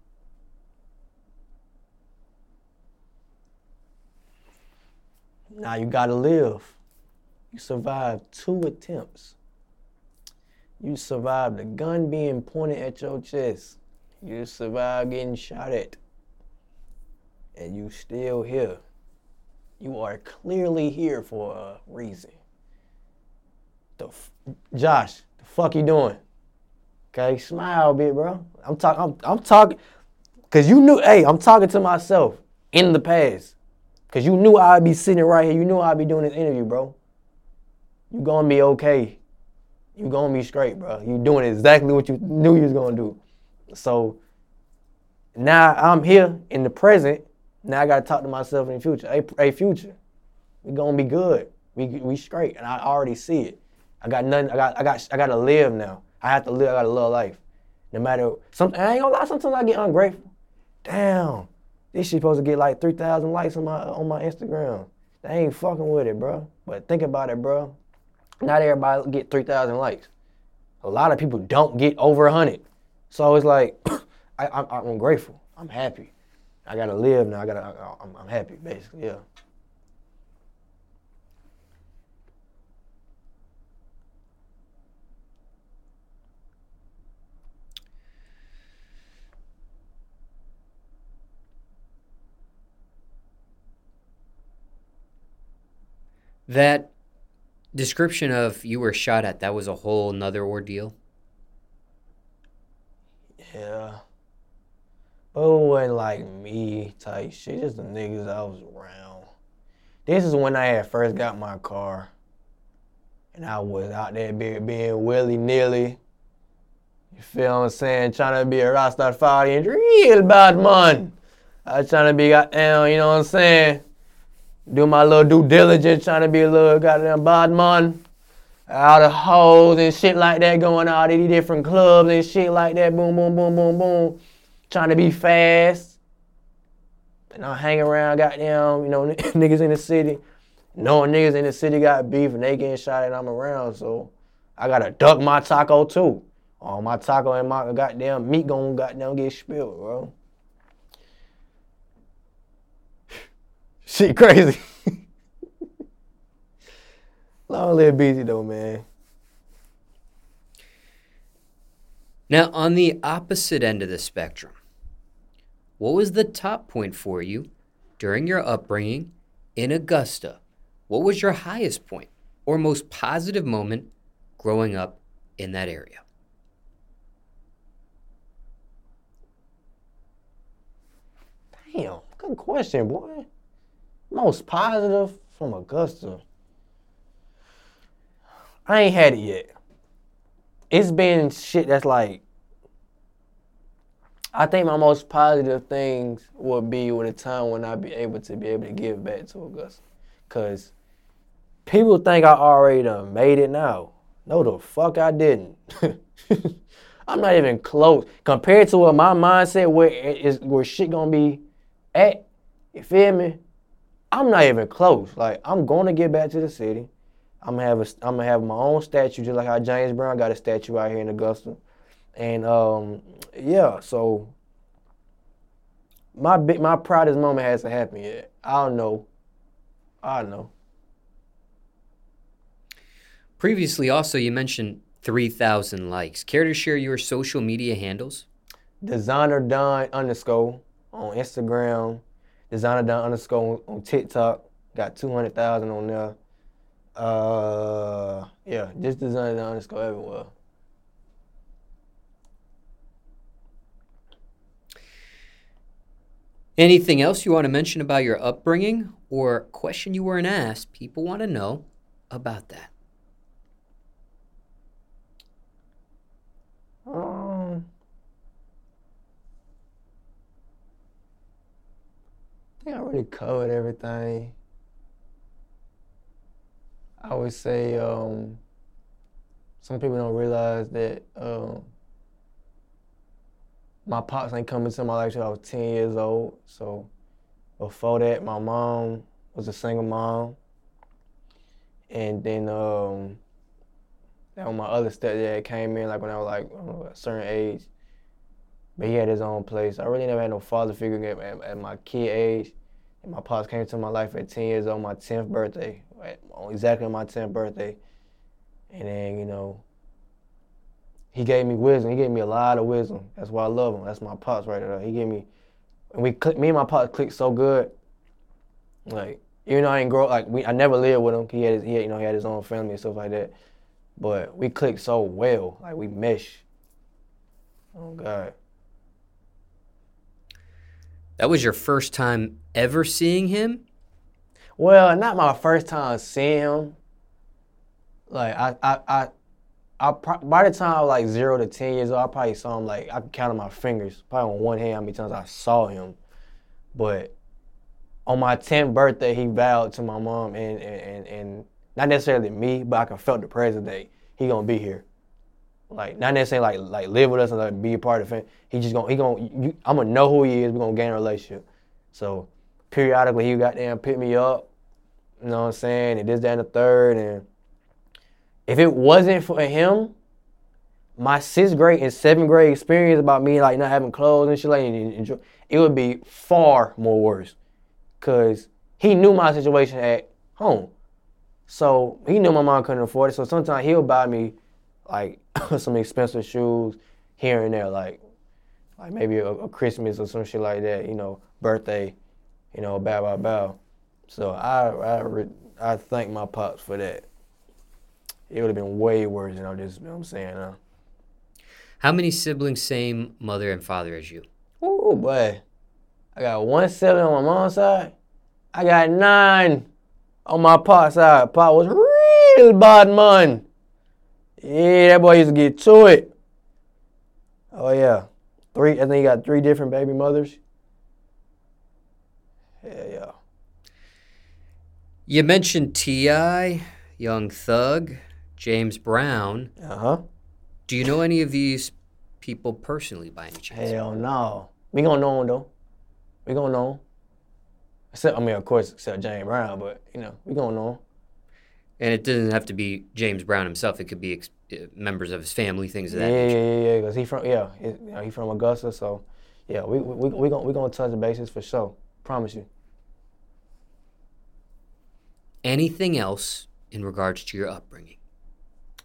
Now you gotta live. You survived 2 attempts. You survived a gun being pointed at your chest. You survived getting shot at. And you still here. You are clearly here for a reason. Josh, the fuck you doing? Okay, smile a bit, bro. I'm talking, cause you knew, hey, I'm talking to myself in the past. Cause you knew I'd be sitting right here. You knew I'd be doing this interview, bro. You gonna be okay. You gonna be straight, bro. You doing exactly what you knew you was gonna do. So now I'm here in the present. Now I gotta talk to myself in the future. Hey, future, we gonna be good. We straight, and I already see it. I got nothing. I gotta live now. I have to live. I gotta live life. No matter something. I ain't gonna lie. Sometimes I get ungrateful. Damn, this shit supposed to get like 3,000 likes on my Instagram. They ain't fucking with it, bro. But think about it, bro. Not everybody get 3,000 likes. A lot of people don't get over 100. So it's like, I'm grateful. I'm happy. I gotta live now. I'm happy, basically, yeah. That description of you were shot at, that was a whole nother ordeal. Yeah. But it wasn't like me type shit. Just the niggas I was around. This is when I had first got my car. And I was out there being willy-nilly. You feel what I'm saying? Trying to be a Rastafarian, real bad man. I was trying to be goddamn, you know what I'm saying? Do my little due diligence, trying to be a little goddamn bad man. All the hoes and shit like that going out to these different clubs and shit like that. Boom, boom, boom, boom, boom. Trying to be fast. And I hang around goddamn, you know, niggas in the city. Knowing niggas in the city got beef and they getting shot and I'm around. So I gotta duck my taco too. All my taco and my goddamn meat gonna goddamn get spilled, bro. Shit crazy. Long live BZ though, man. Now, on the opposite end of the spectrum, what was the top point for you during your upbringing in Augusta, what was your highest point or most positive moment growing up in that area? Damn, good question, boy. Most positive from Augusta. I ain't had it yet. It's been shit that's like, I think my most positive things would be with a time when I be able to give back to Augusta. Cause people think I already done made it now. No, the fuck I didn't. I'm not even close. Compared to what my mindset where shit gonna be at, you feel me? I'm not even close. Like, I'm gonna get back to the city. I'm gonna have my own statue, just like how James Brown got a statue out here in Augusta. And yeah, so my proudest moment hasn't happened yet. I don't know. Previously, also, you mentioned 3,000 likes. Care to share your social media handles? Designer Don _ on Instagram. Designer Don _ on TikTok. Got 200,000 on there. Yeah, just Designer Don _ everywhere. Anything else you want to mention about your upbringing or question you weren't asked? People want to know about that. I think I really covered everything. I would say some people don't realize that my pops ain't come into my life till I was 10 years old. So before that, my mom was a single mom. And then that when my other stepdad came in, like when I was like a certain age. But he had his own place. I really never had no father figure at my kid age. And my pops came into my life at 10 years old, my 10th birthday, exactly my 10th birthday. And then, you know, he gave me wisdom. He gave me a lot of wisdom. That's why I love him. That's my pops right there. He gave me, and me and my pops clicked so good. Like, even though I didn't grow, I never lived with him. He had his own family and stuff like that. But we clicked so well. Like, we mesh. Oh, God. That was your first time ever seeing him? Well, not my first time seeing him. Like, by the time I was like 0 to 10 years old, I probably saw him, like, I could count on my fingers, probably on one hand how many times I saw him. But on my 10th birthday, he vowed to my mom and not necessarily me, but I can felt the presence that he gonna be here. Like, not necessarily like live with us and like be a part of the family. I'm gonna know who he is. We're gonna gain a relationship. So periodically he got there and pick me up. You know what I'm saying? And this, that, and the third. And if it wasn't for him, my 6th grade and 7th grade experience about me like not having clothes and shit like that, it would be far more worse. Cause he knew my situation at home. So he knew my mom couldn't afford it. So sometimes he'll buy me like some expensive shoes here and there, like maybe a Christmas or some shit like that, you know, birthday, you know, bow. So I thank my pops for that. It would have been way worse than you know what I'm saying. How many siblings, same mother and father as you? Oh boy, I got 1 sibling on my mom's side. I got 9 on my pop's side. Pop was real bad man. Yeah, that boy used to get to it. Oh yeah, I think he got 3 different baby mothers. Yeah. You mentioned T.I., Young Thug, James Brown. Do you know any of these people personally by any chance? Hell no. We gonna know him though. We gonna know him. Except, of course, except James Brown, but you know, we gonna know him. And it doesn't have to be James Brown himself. It could be members of his family, things of that nature. Yeah. Because he from Augusta, so yeah, we gonna touch the bases for sure. Promise you. Anything else in regards to your upbringing?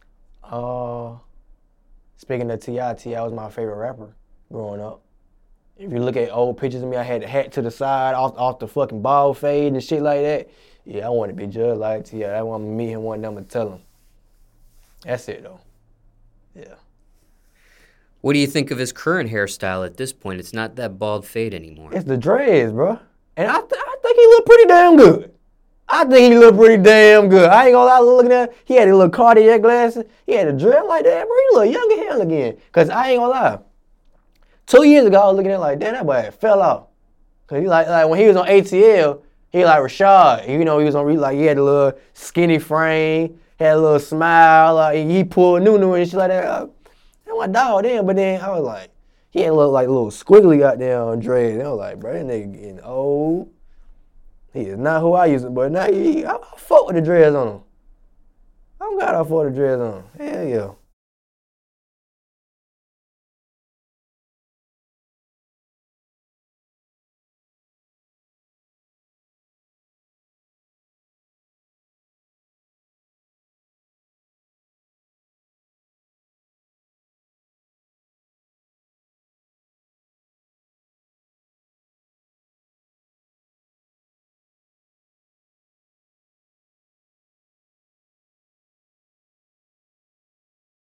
Speaking of T.I. was my favorite rapper growing up. If you look at old pictures of me, I had the hat to the side, off the fucking bald fade and shit like that. Yeah, I want to be judged like T.I. That's why I'm going to meet him one day, I'm going to tell him. That's it, though. Yeah. What do you think of his current hairstyle at this point? It's not that bald fade anymore. It's the dreads, bro. And I think he look pretty damn good. I think he look pretty damn good. I ain't gonna lie, looking at him, he had a little Cartier glasses. He had a dread like that, bro. He look young as hell again. Because I ain't gonna lie. 2 years ago, I was looking at him like, damn, that boy fell off. Because he like when he was on ATL, he like Rashad. You know, he was on, like, he had a little skinny frame, had a little smile, like he pulled Nunu and shit like that. That my dog then, but then I was like, he had a little squiggly out there on dread. And I was like, bro, that nigga getting old. He is not who I used to, but now I fuck with the dreads on him. I'm glad I fuck with the dreads on him. Hell yeah.